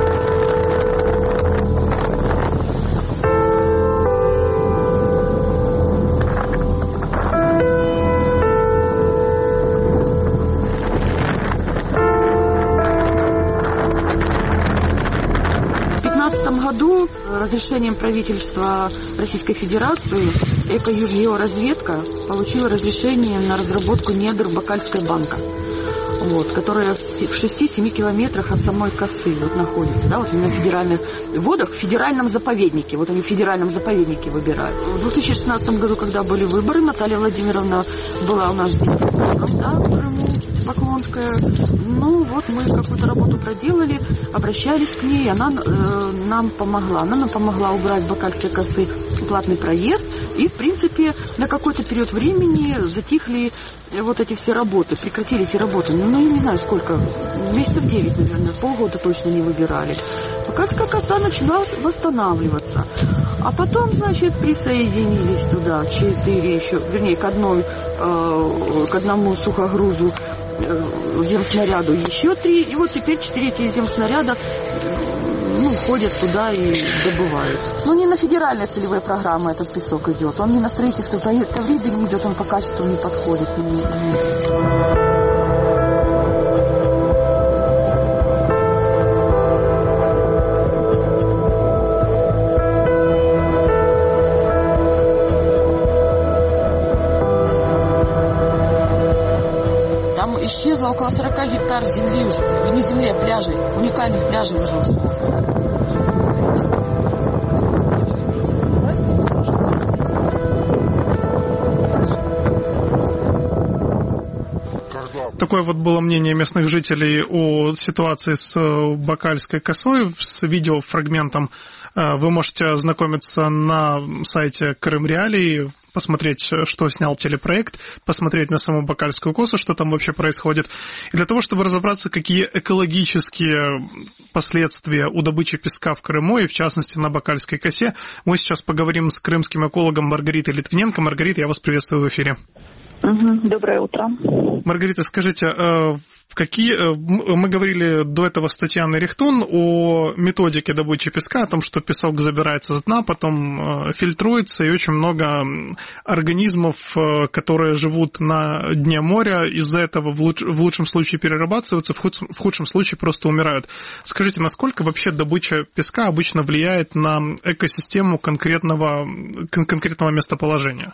[SPEAKER 8] В две тысячи пятнадцатом году разрешением правительства Российской Федерации Эко-Южгеоразведка получила разрешение на разработку недр Бакальской банка, вот, которая в шести-семи километрах от самой косы вот, находится, да, вот на федеральных водах, в федеральном заповеднике. Вот они в федеральном заповеднике выбирают. В две тысячи шестнадцатом году, когда были выборы, Наталья Владимировна была у нас здесь, да, в Крыму, Поклонская. Ну, вот мы какую-то работу проделали, обращались к ней, она э, нам помогла. Она нам помогла убрать с Бакальской косы платный проезд, и, в принципе, на какой-то период времени затихли вот эти все работы, прекратили эти работы. Ну, ну я не знаю, сколько, месяцев девять, наверное, полгода точно не выбирали. Бакальская коса начала восстанавливаться. А потом, значит, присоединились туда четыре еще, вернее, к одной, э, к одному сухогрузу, земснаряду еще три, и вот теперь четыре эти земснаряда ну, ходят туда и добывают. Ну, не на федеральные целевые программы этот песок идет, он не на строительство Тавриды не идет, он по качеству не подходит. Исчезло около сорока гектар земли уже, не земли, а пляжей, уникальных пляжей уже ушло.
[SPEAKER 2] Такое вот было мнение местных жителей о ситуации с Бакальской косой. С видеофрагментом вы можете ознакомиться на сайте Крым Реалии, посмотреть, что снял телепроект, посмотреть на саму Бакальскую косу, что там вообще происходит. И для того, чтобы разобраться, какие экологические последствия у добычи песка в Крыму, и в частности на Бакальской косе, мы сейчас поговорим с крымским экологом Маргаритой Литвиненко. Маргарита, я вас приветствую в эфире.
[SPEAKER 9] Угу, доброе утро.
[SPEAKER 2] Маргарита, скажите, какие мы говорили до этого с Татьяной Рихтун о методике добычи песка, о том, что песок забирается с дна, потом фильтруется, и очень много организмов, которые живут на дне моря, из-за этого в, луч, в лучшем случае перерабатываются, в худшем, в худшем случае просто умирают. Скажите, насколько вообще добыча песка обычно влияет на экосистему конкретного, конкретного местоположения?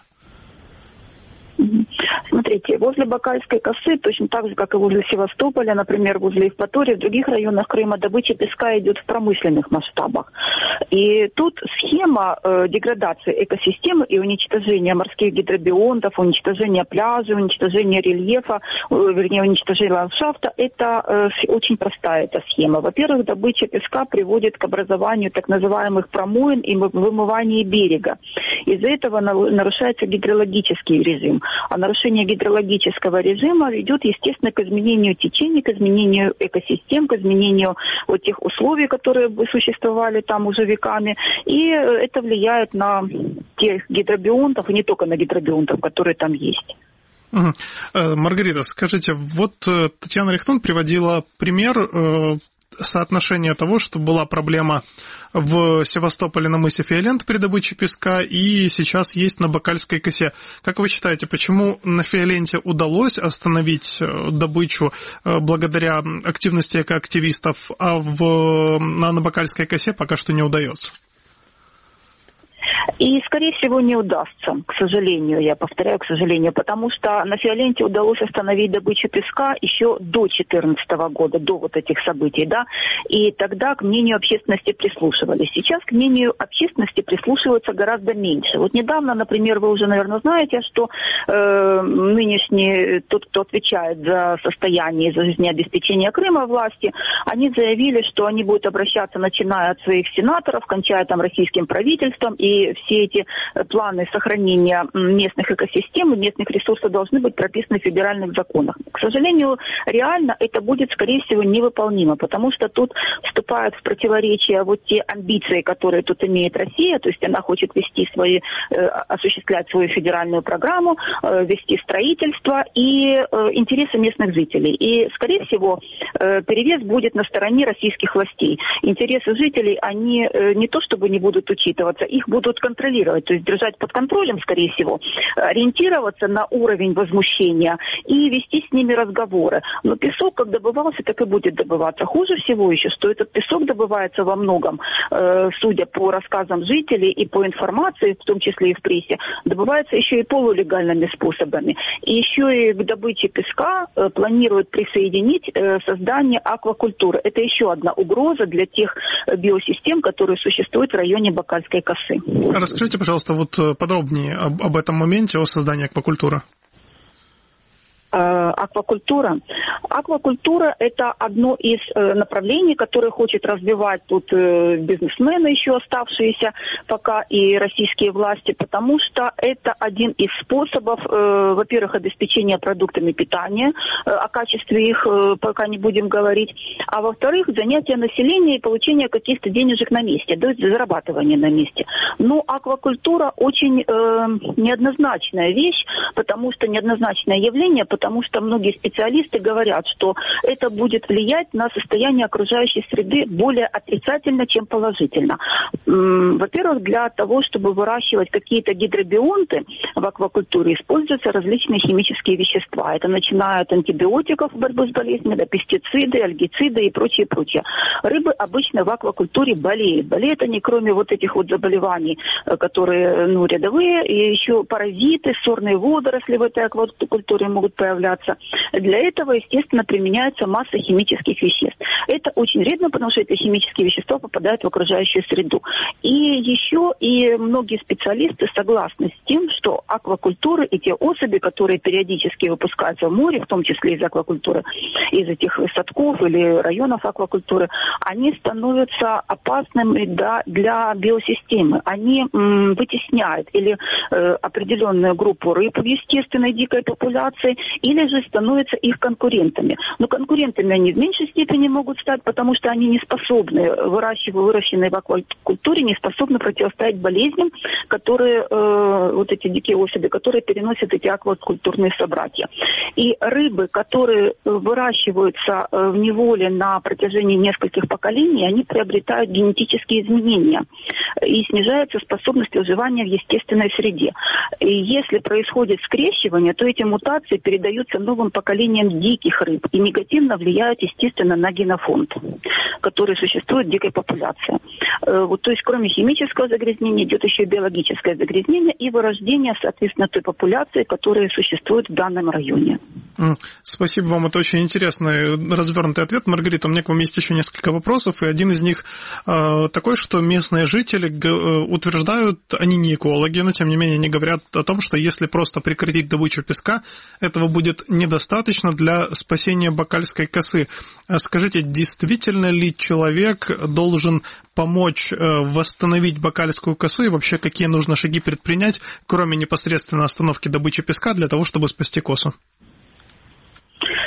[SPEAKER 9] Смотрите, возле Бакальской косы, точно так же, как и возле Севастополя, например, возле Евпатории, в других районах Крыма добыча песка идет в промышленных масштабах. И тут схема э, деградации экосистемы и уничтожения морских гидробионтов, уничтожения пляжей, уничтожения рельефа, э, вернее, уничтожения ландшафта, это э, очень простая эта схема. Во-первых, добыча песка приводит к образованию так называемых промоин и вымыванию берега. Из-за этого нарушается гидрологический режим. А нарушение гидрологического режима ведет, естественно, к изменению течений, к изменению экосистем, к изменению вот тех условий, которые бы существовали там уже веками. И это влияет на тех гидробионтов, и не только на гидробионтов, которые там есть.
[SPEAKER 2] Угу. Маргарита, скажите, вот Татьяна Рихтун приводила пример соотношение того, что была проблема в Севастополе на мысе Фиолент при добыче песка и сейчас есть на Бакальской косе. Как вы считаете, почему на Фиоленте удалось остановить добычу благодаря активности экоактивистов, а в, на, на Бакальской косе пока что не удается?
[SPEAKER 9] И, скорее всего, не удастся, к сожалению, я повторяю, к сожалению, потому что на Фиоленте удалось остановить добычу песка еще до две тысячи четырнадцатого года, до вот этих событий, да, и тогда к мнению общественности прислушивались. Сейчас к мнению общественности прислушиваются гораздо меньше. Вот недавно, например, вы уже, наверное, знаете, что э, нынешний, тот, кто отвечает за состояние и за жизнеобеспечение Крыма власти, они заявили, что они будут обращаться, начиная от своих сенаторов, кончая там российским правительством, и все эти планы сохранения местных экосистем и местных ресурсов должны быть прописаны в федеральных законах. К сожалению, реально это будет, скорее всего, невыполнимо, потому что тут вступают в противоречие вот те амбиции, которые тут имеет Россия, то есть она хочет вести свои, осуществлять свою федеральную программу, вести строительство и интересы местных жителей. И, скорее всего, перевес будет на стороне российских властей. Интересы жителей, они не то чтобы не будут учитываться, их будут контролировать, то есть держать под контролем, скорее всего, ориентироваться на уровень возмущения и вести с ними разговоры. Но песок как добывался, так и будет добываться. Хуже всего еще, что этот песок добывается во многом, э, судя по рассказам жителей и по информации, в том числе и в прессе, добывается еще и полулегальными способами. И еще и к добыче песка э, планируют присоединить э, создание аквакультуры. Это еще одна угроза для тех биосистем, которые существуют в районе Бакальской косы.
[SPEAKER 2] Расскажите, пожалуйста, вот подробнее об, об этом моменте, о создании аквакультуры.
[SPEAKER 9] Аквакультура. Аквакультура – это одно из направлений, которое хочет развивать тут бизнесмены, еще оставшиеся пока, и российские власти, потому что это один из способов, во-первых, обеспечения продуктами питания, о качестве их пока не будем говорить, а во-вторых, занятия населения и получения каких-то денежек на месте, то есть зарабатывание на месте. Но аквакультура очень э, неоднозначная вещь, потому что неоднозначное явление, потому что многие специалисты говорят, что это будет влиять на состояние окружающей среды более отрицательно, чем положительно. Во-первых, для того, чтобы выращивать какие-то гидробионты в аквакультуре, используются различные химические вещества. Это начиная от антибиотиков борьбы с болезнями, до пестициды, альгициды и прочее, прочее. Рыбы обычно в аквакультуре болеют. Болеют они, кроме вот этих вот заболеваний, которые, ну, рядовые, и еще паразиты, сорные водоросли в этой аквакультуре могут появляться. Для этого, естественно, применяется масса химических веществ. Это очень вредно, потому что эти химические вещества попадают в окружающую среду. И еще и многие специалисты согласны с тем, что аквакультуры и те особи, которые периодически выпускаются в море, в том числе из аквакультуры, из этих садков или районов аквакультуры, они становятся опасными для, для биосистемы. Они м, вытесняют или э, определенную группу рыб в естественной дикой популяции, или же становятся их конкурентами. Но конкурентами они в меньшей степени могут стать, потому что они не способны, выращивая, выращенные в аквакультуре, не способны противостоять болезням, которые, э, вот эти дикие особи, которые переносят эти аквакультурные собратья. И рыбы, которые выращиваются в неволе на протяжении нескольких поколений, они приобретают генетические изменения и снижается способность выживания в естественной среде. И если происходит скрещивание, то эти мутации передаются новым поколениям диких рыб и негативно влияют, естественно, на генофонд, который существует в дикой популяции. Вот, то есть, кроме химического загрязнения, идет еще и биологическое загрязнение и вырождение, соответственно, той популяции, которая существует в данном районе.
[SPEAKER 2] Спасибо вам, это очень интересный развернутый ответ. Маргарита, у меня к вам есть еще несколько вопросов, и один из них э, такой, что местные жители г- утверждают, они не экологи, но тем не менее они говорят о том, что если просто прекратить добычу песка, этого будет недостаточно для спасения Бакальской косы. Скажите, действительно ли человек должен помочь восстановить Бакальскую косу и вообще какие нужно шаги предпринять, кроме непосредственно остановки добычи песка, для того, чтобы спасти косу?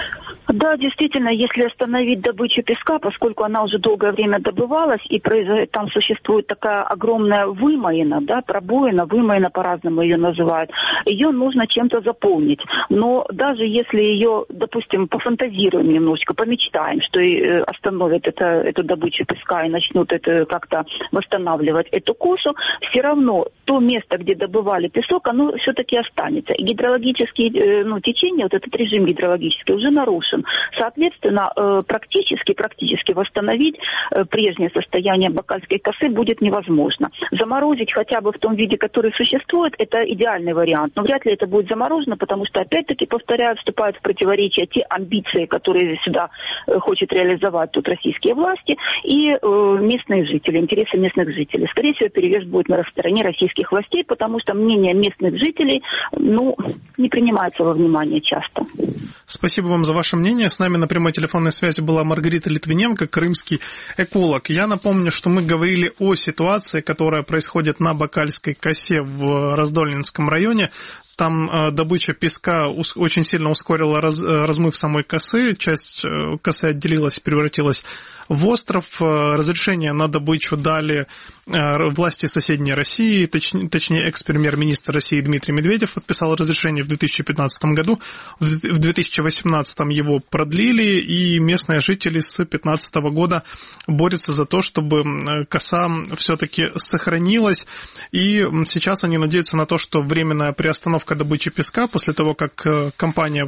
[SPEAKER 9] Да, действительно, если остановить добычу песка, поскольку она уже долгое время добывалась, и там существует такая огромная вымоина, да, пробоина, вымоина по-разному ее называют, ее нужно чем-то заполнить. Но даже если ее, допустим, пофантазируем немножечко, помечтаем, что остановят это, эту добычу песка и начнут это как-то восстанавливать эту кошу, все равно то место, где добывали песок, оно все-таки останется. И гидрологические ну, течения, вот этот режим гидрологический уже нарушен. Соответственно, практически, практически восстановить прежнее состояние Бакальской косы будет невозможно. Заморозить хотя бы в том виде, который существует, это идеальный вариант. Но вряд ли это будет заморожено, потому что, опять-таки, повторяю, вступают в противоречие те амбиции, которые сюда хочет реализовать тут российские власти, и местные жители, интересы местных жителей. Скорее всего, перевес будет на стороне российских властей, потому что мнение местных жителей, ну, не принимается во внимание часто.
[SPEAKER 2] Спасибо вам за ваше мнение. С нами на прямой телефонной связи была Маргарита Литвиненко, крымский эколог. Я напомню, что мы говорили о ситуации, которая происходит на Бакальской косе в Раздольнинском районе. Там э, добыча песка ус- очень сильно ускорила раз- размыв самой косы. Часть э, косы отделилась, превратилась в остров. Э, разрешение на добычу дали э, власти соседней России. Точ- точнее, экс-премьер-министр России Дмитрий Медведев подписал разрешение в две тысячи пятнадцатом году. В, в две тысячи восемнадцатом его продлили, и местные жители с две тысячи пятнадцатого года борются за то, чтобы коса все-таки сохранилась. И сейчас они надеются на то, что временная приостановка добычи песка после того, как компания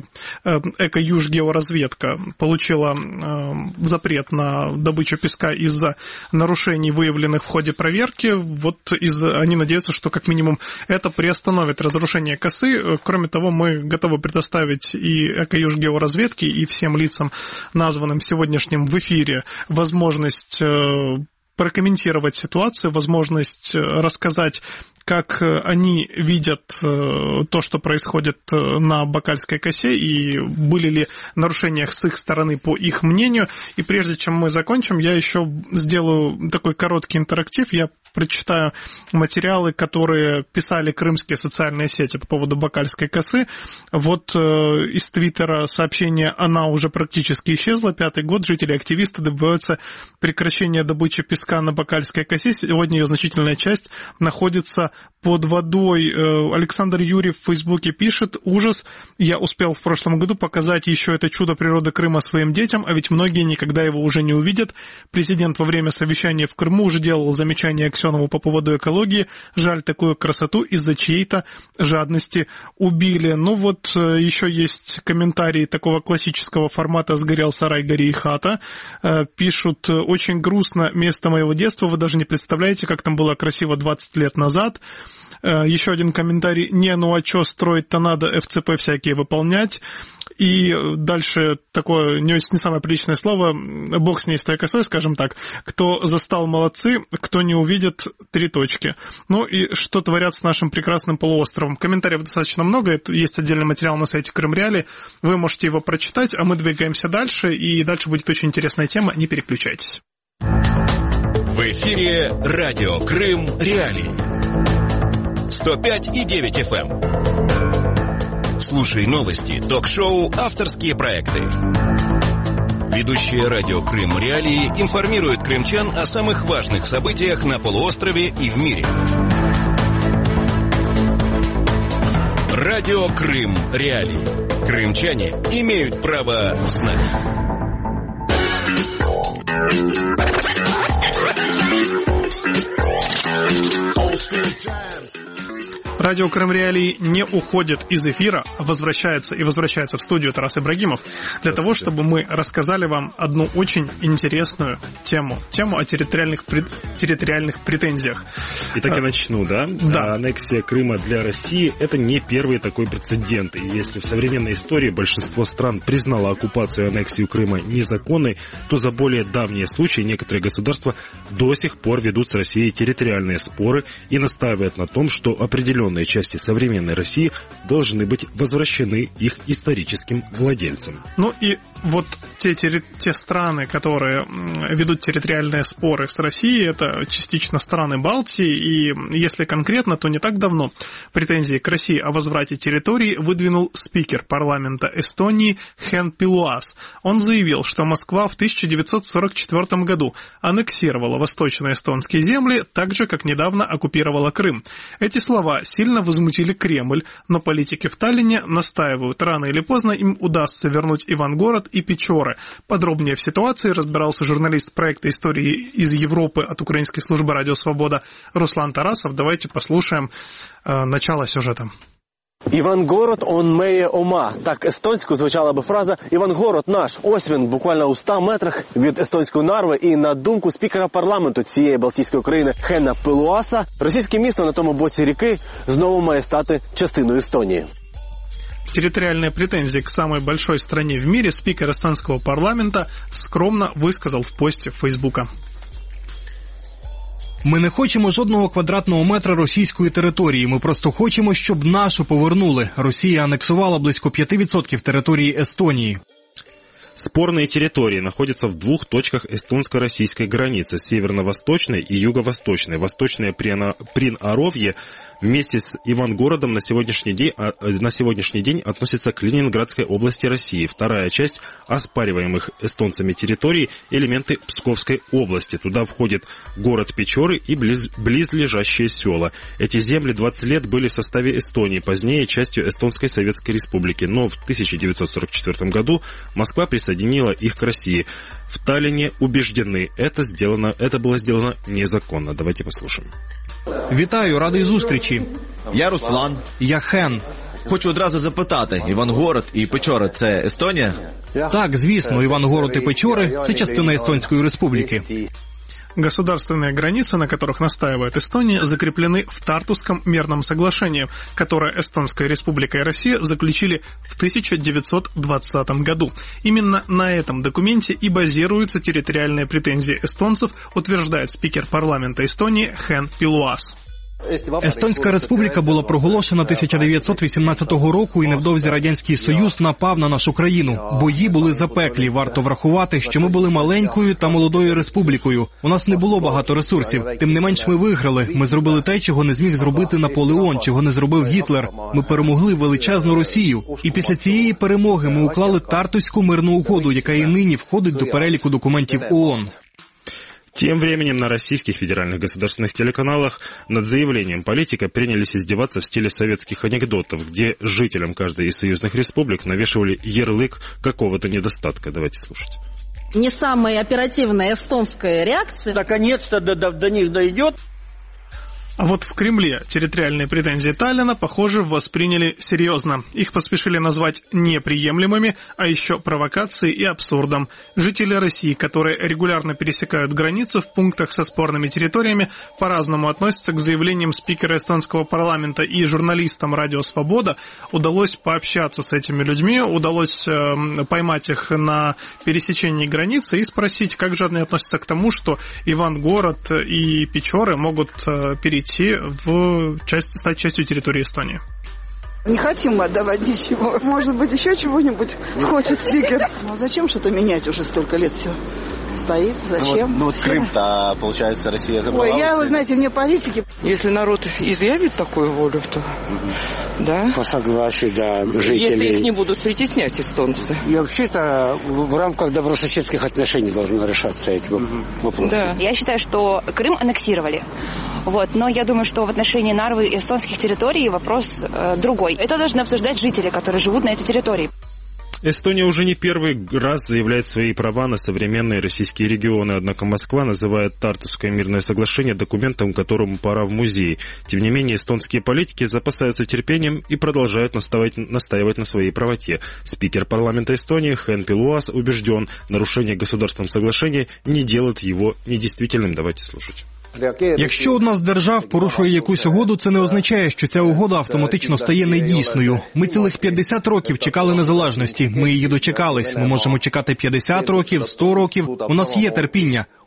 [SPEAKER 2] «Эко-Юж-Георазведка» получила запрет на добычу песка из-за нарушений, выявленных в ходе проверки. Вот из... они надеются, что как минимум это приостановит разрушение косы. Кроме того, мы готовы предоставить и «Эко-Юж-Георазведке», и всем лицам, названным сегодняшним в эфире, возможность прокомментировать ситуацию, возможность рассказать, как они видят то, что происходит на Бакальской косе, и были ли нарушения с их стороны по их мнению. И прежде чем мы закончим, я еще сделаю такой короткий интерактив. Я прочитаю материалы, которые писали крымские социальные сети по поводу Бакальской косы. Вот э, из Твиттера сообщение: «Она уже практически исчезла. Пятый год жители и активисты добиваются прекращения добычи песка на Бакальской косе. Сегодня ее значительная часть находится под водой». Э, Александр Юрьев в Фейсбуке пишет: «Ужас. Я успел в прошлом году показать еще это чудо природы Крыма своим детям, а ведь многие никогда его уже не увидят. Президент во время совещания в Крыму уже делал замечание Аксенову по поводу экологии. Жаль, такую красоту из-за чьей-то жадности убили». Ну вот еще есть комментарии такого классического формата: «Сгорел сарай, гори и хата». Пишут: «Очень грустно, место моего детства. Вы даже не представляете, как там было красиво двадцать лет назад». Еще один комментарий: «Не, ну а что строить-то надо, эф цэ пэ всякие выполнять». И дальше такое не, не самое приличное слово: «Бог с ней, с той косой», скажем так. «Кто застал, молодцы, кто не увидит, три точки». Ну и что творят с нашим прекрасным полуостровом? Комментариев достаточно много, это есть отдельный материал на сайте Крым Реали, вы можете его прочитать, а мы двигаемся дальше, и дальше будет очень интересная тема, не переключайтесь.
[SPEAKER 1] В эфире радио Крым Реали. сто пять и девять эф эм. Слушай новости, ток-шоу, авторские проекты. Ведущие радио Крым Реалии информируют крымчан о самых важных событиях на полуострове и в мире. Радио Крым Реалии. Крымчане имеют право знать.
[SPEAKER 2] Радио Крым Реалии не уходит из эфира, а возвращается и возвращается в студию Тарас Ибрагимов для того, чтобы мы рассказали вам одну очень интересную тему. Тему о территориальных, пред... территориальных претензиях.
[SPEAKER 3] Итак, я начну, да?
[SPEAKER 2] Да.
[SPEAKER 3] Аннексия Крыма для России – это не первый такой прецедент. И если в современной истории большинство стран признало оккупацию и аннексию Крыма незаконной, то за более давние случаи некоторые государства до сих пор ведут с Россией территориальные споры и настаивают на том, что определенные отдаленные части современной России должны быть возвращены их историческим владельцам.
[SPEAKER 2] Ну и вот те, те, те страны, которые ведут территориальные споры с Россией, это частично страны Балтии, и если конкретно, то не так давно претензии к России о возврате территории выдвинул спикер парламента Эстонии Хен Пилуас. Он заявил, что Москва в тысяча девятьсот сорок четвёртом году аннексировала восточно-эстонские земли, так же, как недавно оккупировала Крым. Эти слова сильно возмутили Кремль, но политики в Таллине настаивают, рано или поздно им удастся вернуть Ивангород и Печоры. Подробнее в ситуации разбирался журналист проекта «Истории из Европы» от Украинской службы «Радио Свобода» Руслан Тарасов. Давайте послушаем э, начало сюжета.
[SPEAKER 10] «Івангород, он меє ома». Так естонською звучала би фраза «Івангород наш». Ось він, буквально у ста метрах від естонської Нарви. І на думку спікера парламенту цієї Балтійської країни Хена Пилуаса, російське місто на тому боці ріки знову має стати частиною Естонії.
[SPEAKER 2] Территориальные претензии к самой большой стране в мире спикер эстонского парламента скромно высказал в посте в Фейсбука.
[SPEAKER 11] Ми не хочемо жодного квадратного метра російської території. Ми просто хочемо, щоб нашу повернули. Росія анексувала близько п'ять відсотків території Естонии.
[SPEAKER 3] Спорные территории находятся в двух точках эстонско-российской границы – северно-восточной и юго-восточной. Восточное Прин-Оровье вместе с Ивангородом на сегодняшний день, на сегодняшний день относится к Ленинградской области России. Вторая часть оспариваемых эстонцами территорий – элементы Псковской области. Туда входит город Печоры и близ, близлежащие села. Эти земли двадцать лет были в составе Эстонии, позднее частью Эстонской Советской Республики. Но в тысяча девятьсот сорок четвёртом году Москва присоединила их к России. В Таллине убеждены, это, сделано, это было сделано незаконно. Давайте послушаем.
[SPEAKER 11] Вітаю, радий зустрічі.
[SPEAKER 12] Я Руслан.
[SPEAKER 11] Я Хен.
[SPEAKER 12] Хочу одразу запитати, Івангород і Печора – це Естонія?
[SPEAKER 11] Так, звісно, Івангород і Печори – це частина Естонської Республіки.
[SPEAKER 2] Государственные границы, на которых настаивает Эстония, закреплены в Тартусском мирном соглашении, которое Эстонская республика и Россия заключили в тысяча девятьсот двадцатом году. Именно на этом документе и базируются территориальные претензии эстонцев, утверждает спикер парламента Эстонии Хен Пилуас.
[SPEAKER 11] Естонська республіка була проголошена тисяча дев'ятсот вісімнадцятого року, і невдовзі Радянський Союз напав на нашу країну. Бої були запеклі. Варто врахувати, що ми були маленькою та молодою республікою. У нас не було багато ресурсів. Тим не менш ми виграли. Ми зробили те, чого не зміг зробити Наполеон, чого не зробив Гітлер. Ми перемогли величезну Росію. І після цієї перемоги ми уклали Тартуську мирну угоду, яка і нині входить до переліку документів ООН.
[SPEAKER 3] Тем временем на российских федеральных государственных телеканалах над заявлением политика принялись издеваться в стиле советских анекдотов, где жителям каждой из союзных республик навешивали ярлык какого-то недостатка. Давайте слушать.
[SPEAKER 13] Не самая оперативная эстонская реакция.
[SPEAKER 14] Наконец-то до, до, до них дойдет.
[SPEAKER 2] А вот в Кремле территориальные претензии Таллина, похоже, восприняли серьезно. Их поспешили назвать неприемлемыми, а еще провокацией и абсурдом. Жители России, которые регулярно пересекают границу в пунктах со спорными территориями, по-разному относятся к заявлениям спикера эстонского парламента, и журналистам «Радио Свобода» удалось пообщаться с этими людьми, удалось э, поймать их на пересечении границы и спросить, как же они относятся к тому, что Ивангород и Печоры могут э, перейти в часть, стать частью территории Эстонии.
[SPEAKER 15] Не хотим мы отдавать ничего. Может быть, еще чего-нибудь хочет спикер. Ну, зачем что-то менять уже столько лет все? Стоит, зачем?
[SPEAKER 12] Ну, вот, ну, вот Крым-то, получается, Россия забрала.
[SPEAKER 15] Ой, я, вы знаете, мне политики.
[SPEAKER 16] Если народ изъявит такую волю, то, mm-hmm. да.
[SPEAKER 17] По согласию, да, жителей.
[SPEAKER 16] Если их не будут притеснять эстонцы.
[SPEAKER 17] И вообще-то в рамках добрососедских отношений должны решаться эти mm-hmm. вопросы.
[SPEAKER 18] Да. Я считаю, что Крым аннексировали. Вот, но я думаю, что в отношении Нарвы и эстонских территорий вопрос э, другой. Это должны обсуждать жители, которые живут на этой территории.
[SPEAKER 3] Эстония уже не первый раз заявляет свои права на современные российские регионы, однако Москва называет Тартусское мирное соглашение документом, которому пора в музей. Тем не менее, эстонские политики запасаются терпением и продолжают настаивать, настаивать на своей правоте. Спикер парламента Эстонии Хен Пилуас убежден, нарушение государственного соглашения не делает его недействительным. Давайте слушать.
[SPEAKER 11] Якщо одна з держав порушує якусь угоду, це не означає, що ця угода автоматично стає недійсною. Ми цілих п'ятдесят років чекали незалежності. Ми її дочекались. Ми можемо чекати п'ятдесят років, сто років. У нас є терпіння.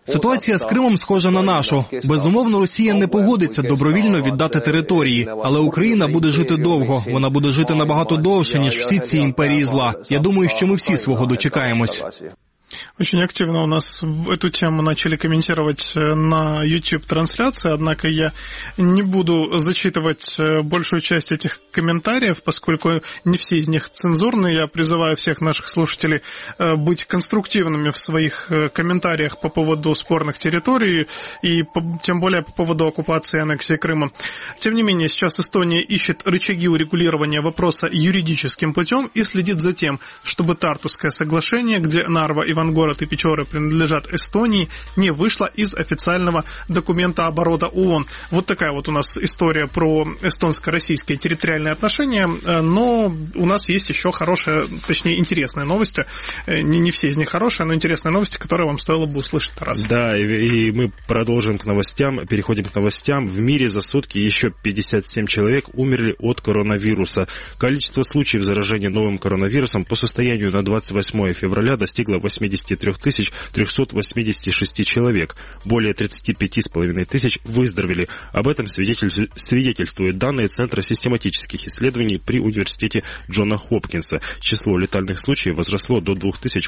[SPEAKER 11] Ситуація з Кримом схожа на нашу. Безумовно, Росія не погодиться добровільно віддати території, але Україна буде жити довго. Вона буде жити набагато довше, ніж всі ці імперії зла. Я думаю, що ми всі свого дочекаємось.
[SPEAKER 2] Очень активно у нас эту тему начали комментировать на YouTube-трансляции, однако я не буду зачитывать большую часть этих комментариев, поскольку не все из них цензурные. Я призываю всех наших слушателей быть конструктивными в своих комментариях по поводу спорных территорий и тем более по поводу оккупации и аннексии Крыма. Тем не менее, сейчас Эстония ищет рычаги урегулирования вопроса юридическим путем и следит за тем, чтобы Тартусское соглашение, где Нарва и Ивангород и Печоры принадлежат Эстонии, не вышла из официального документа оборота ООН. Вот такая вот у нас история про эстонско-российские территориальные отношения, но у нас есть еще хорошие, точнее интересные новости. Не, не все из них хорошие, но интересные новости, которые вам стоило бы услышать, Тарас.
[SPEAKER 3] Да, и, и мы продолжим к новостям, переходим к новостям. В мире за сутки еще пятьдесят семь человек умерли от коронавируса. Количество случаев заражения новым коронавирусом по состоянию на двадцать восьмое февраля достигло восемьдесят три тысячи триста восемьдесят шесть человек. Более тридцать пять с половиной тысяч выздоровели. Об этом свидетельствуют данные Центра систематических исследований при университете Джона Хопкинса. Число летальных случаев возросло до две тысячи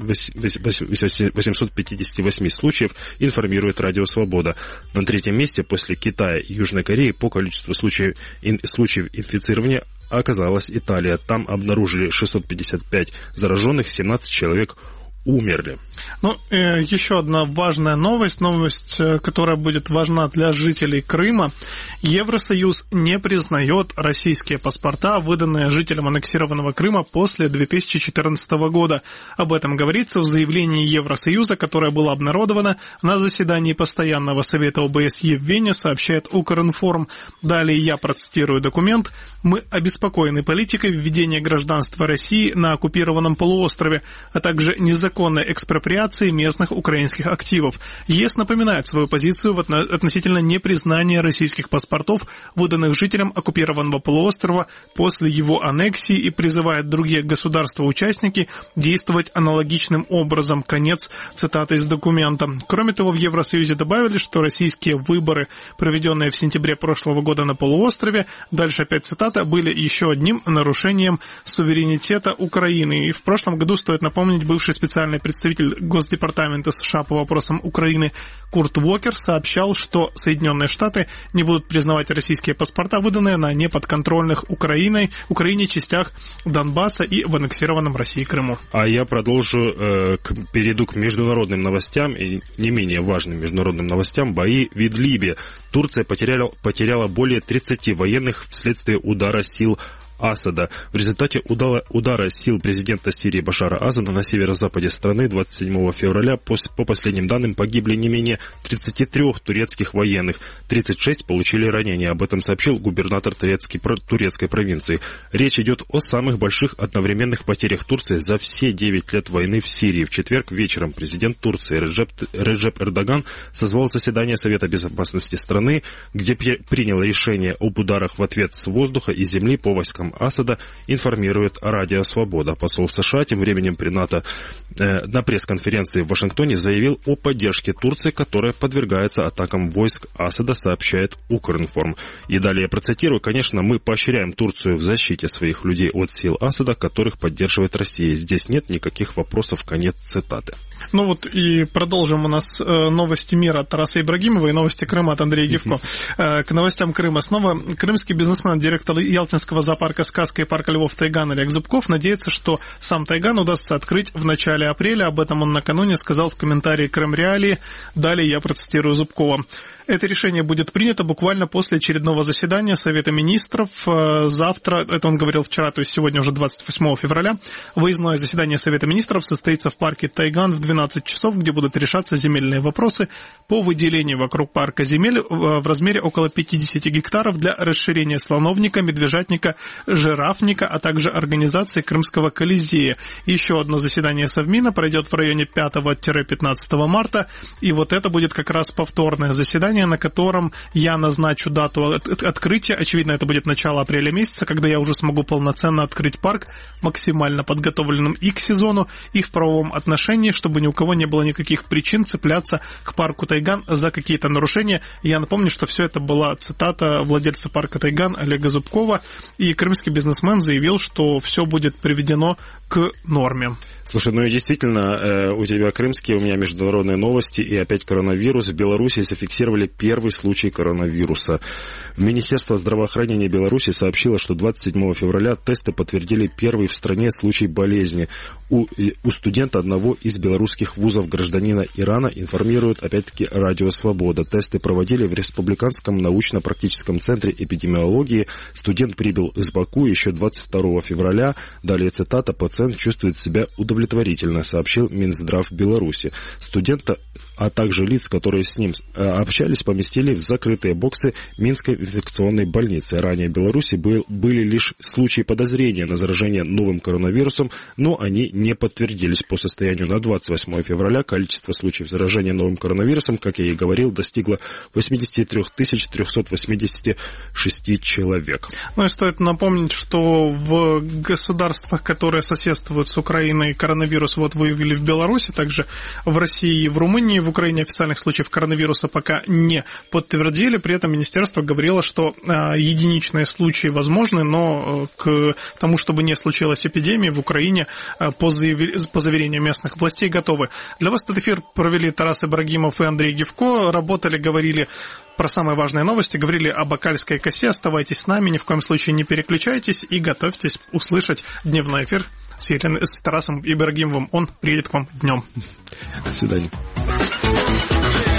[SPEAKER 3] восемьсот пятьдесят восемь случаев, информирует Радио Свобода. На третьем месте после Китая и Южной Кореи по количеству случаев, ин, случаев инфицирования оказалась Италия. Там обнаружили шестьсот пятьдесят пять зараженных, семнадцать человек умерли.
[SPEAKER 2] Ну, э, еще одна важная новость, новость, э, которая будет важна для жителей Крыма. Евросоюз не признает российские паспорта, выданные жителям аннексированного Крыма после две тысячи четырнадцатого года. Об этом говорится в заявлении Евросоюза, которое было обнародовано на заседании Постоянного совета ОБСЕ в Вене, сообщает Укринформ. Далее я процитирую документ. «Мы обеспокоены политикой введения гражданства России на оккупированном полуострове, а также незаконной экспроприации местных украинских активов. ЕС напоминает свою позицию относительно непризнания российских паспортов, выданных жителям оккупированного полуострова после его аннексии, и призывает другие государства-участники действовать аналогичным образом». Конец цитаты из документа. Кроме того, в Евросоюзе добавили, что российские выборы, проведенные в сентябре прошлого года на полуострове, дальше опять цитата, были еще одним нарушением суверенитета Украины. И в прошлом году, стоит напомнить, бывший специальный представитель Госдепартамента США по вопросам Украины Курт Уокер сообщал, что Соединенные Штаты не будут признавать российские паспорта, выданные на неподконтрольных Украиной, Украине частях Донбасса и в аннексированном России Крыму.
[SPEAKER 3] А я продолжу, э, к, перейду к международным новостям и не менее важным международным новостям. Бои в Идлибе. Турция потеряла, потеряла более тридцати военных вследствие удара сил Асада. В результате удара, удара сил президента Сирии Башара Асада на северо-западе страны двадцать седьмого февраля по, по последним данным погибли не менее тридцати трёх турецких военных, тридцать шесть получили ранения. Об этом сообщил губернатор турецкий, турецкой провинции. Речь идет о самых больших одновременных потерях Турции за все девять лет войны в Сирии. В четверг вечером президент Турции Реджеп, Реджеп Эрдоган созвал заседание Совета безопасности страны, где принял решение об ударах в ответ с воздуха и земли по войскам Асада, информирует Радио Свобода. Посол США тем временем при НАТО э, на пресс-конференции в Вашингтоне заявил о поддержке Турции, которая подвергается атакам войск Асада, сообщает Укринформ. И далее я процитирую. Конечно, мы поощряем Турцию в защите своих людей от сил Асада, которых поддерживает Россия. Здесь нет никаких вопросов. Конец цитаты.
[SPEAKER 2] Ну вот и продолжим у нас э, новости мира от Тараса Ибрагимова и новости Крыма от Андрея Гивко. Э, к новостям Крыма. Снова крымский бизнесмен, директор Ялтинского зоопарка «Сказка» и парка львов Тайган Олег Зубков надеется, что сам Тайган удастся открыть в начале апреля. Об этом он накануне сказал в комментарии Крым Реалии. Далее я процитирую Зубкова. Это решение будет принято буквально после очередного заседания Совета министров. Завтра, это он говорил вчера, то есть сегодня уже двадцать восьмого февраля, выездное заседание Совета министров состоится в парке Тайган в двенадцать часов, где будут решаться земельные вопросы по выделению вокруг парка земель в размере около пятидесяти гектаров для расширения слоновника, медвежатника, Жирафника, а также организации Крымского Колизея. Еще одно заседание Совмина пройдет в районе пятого-пятнадцатого марта, и вот это будет как раз повторное заседание, на котором я назначу дату от- открытия. Очевидно, это будет начало апреля месяца, когда я уже смогу полноценно открыть парк, максимально подготовленным и к сезону, и в правовом отношении, чтобы ни у кого не было никаких причин цепляться к парку Тайган за какие-то нарушения. Я напомню, что все это была цитата владельца парка Тайган Олега Зубкова, и крымский бизнесмен заявил, что все будет приведено к норме.
[SPEAKER 3] Слушай, ну и действительно, у тебя крымские, у меня международные новости, и опять коронавирус. В Беларуси зафиксировали первый случай коронавируса. Министерство здравоохранения Беларуси сообщило, что двадцать седьмого февраля тесты подтвердили первый в стране случай болезни. У, у студента одного из белорусских вузов, гражданина Ирана, информирует опять-таки Радио Свобода. Тесты проводили в Республиканском научно-практическом центре эпидемиологии. Студент прибыл из Баку еще двадцать второго февраля. Далее цитата: «Пациент чувствует себя удовлетворительно», сообщил Минздрав Беларуси. Студента, а также лиц, которые с ним общались, поместили в закрытые боксы Минской инфекционной больницы. Ранее в Беларуси был, были лишь случаи подозрения на заражение новым коронавирусом, но они не подтвердились. По состоянию на двадцать восьмого февраля количество случаев заражения новым коронавирусом, как я и говорил, достигло восемьдесят три тысячи триста восемьдесят шесть человек.
[SPEAKER 2] Ну и стоит напомнить, что в государствах, которые соседствуют с Украиной, коронавирус вот выявили в Беларуси, также в России и в Румынии. В Украине официальных случаев коронавируса пока не подтвердили. При этом министерство говорило, что э, единичные случаи возможны, но э, к тому, чтобы не случилось эпидемии, в Украине э, по, заяви... по заверению местных властей готовы. Для вас этот эфир провели Тарас Ибрагимов и Андрей Гевко. Работали, говорили про самые важные новости, говорили о Бакальской косе. Оставайтесь с нами, ни в коем случае не переключайтесь и готовьтесь услышать дневной эфир с, Елен... с Тарасом Ибрагимовым. Он приедет к вам днем.
[SPEAKER 3] До свидания.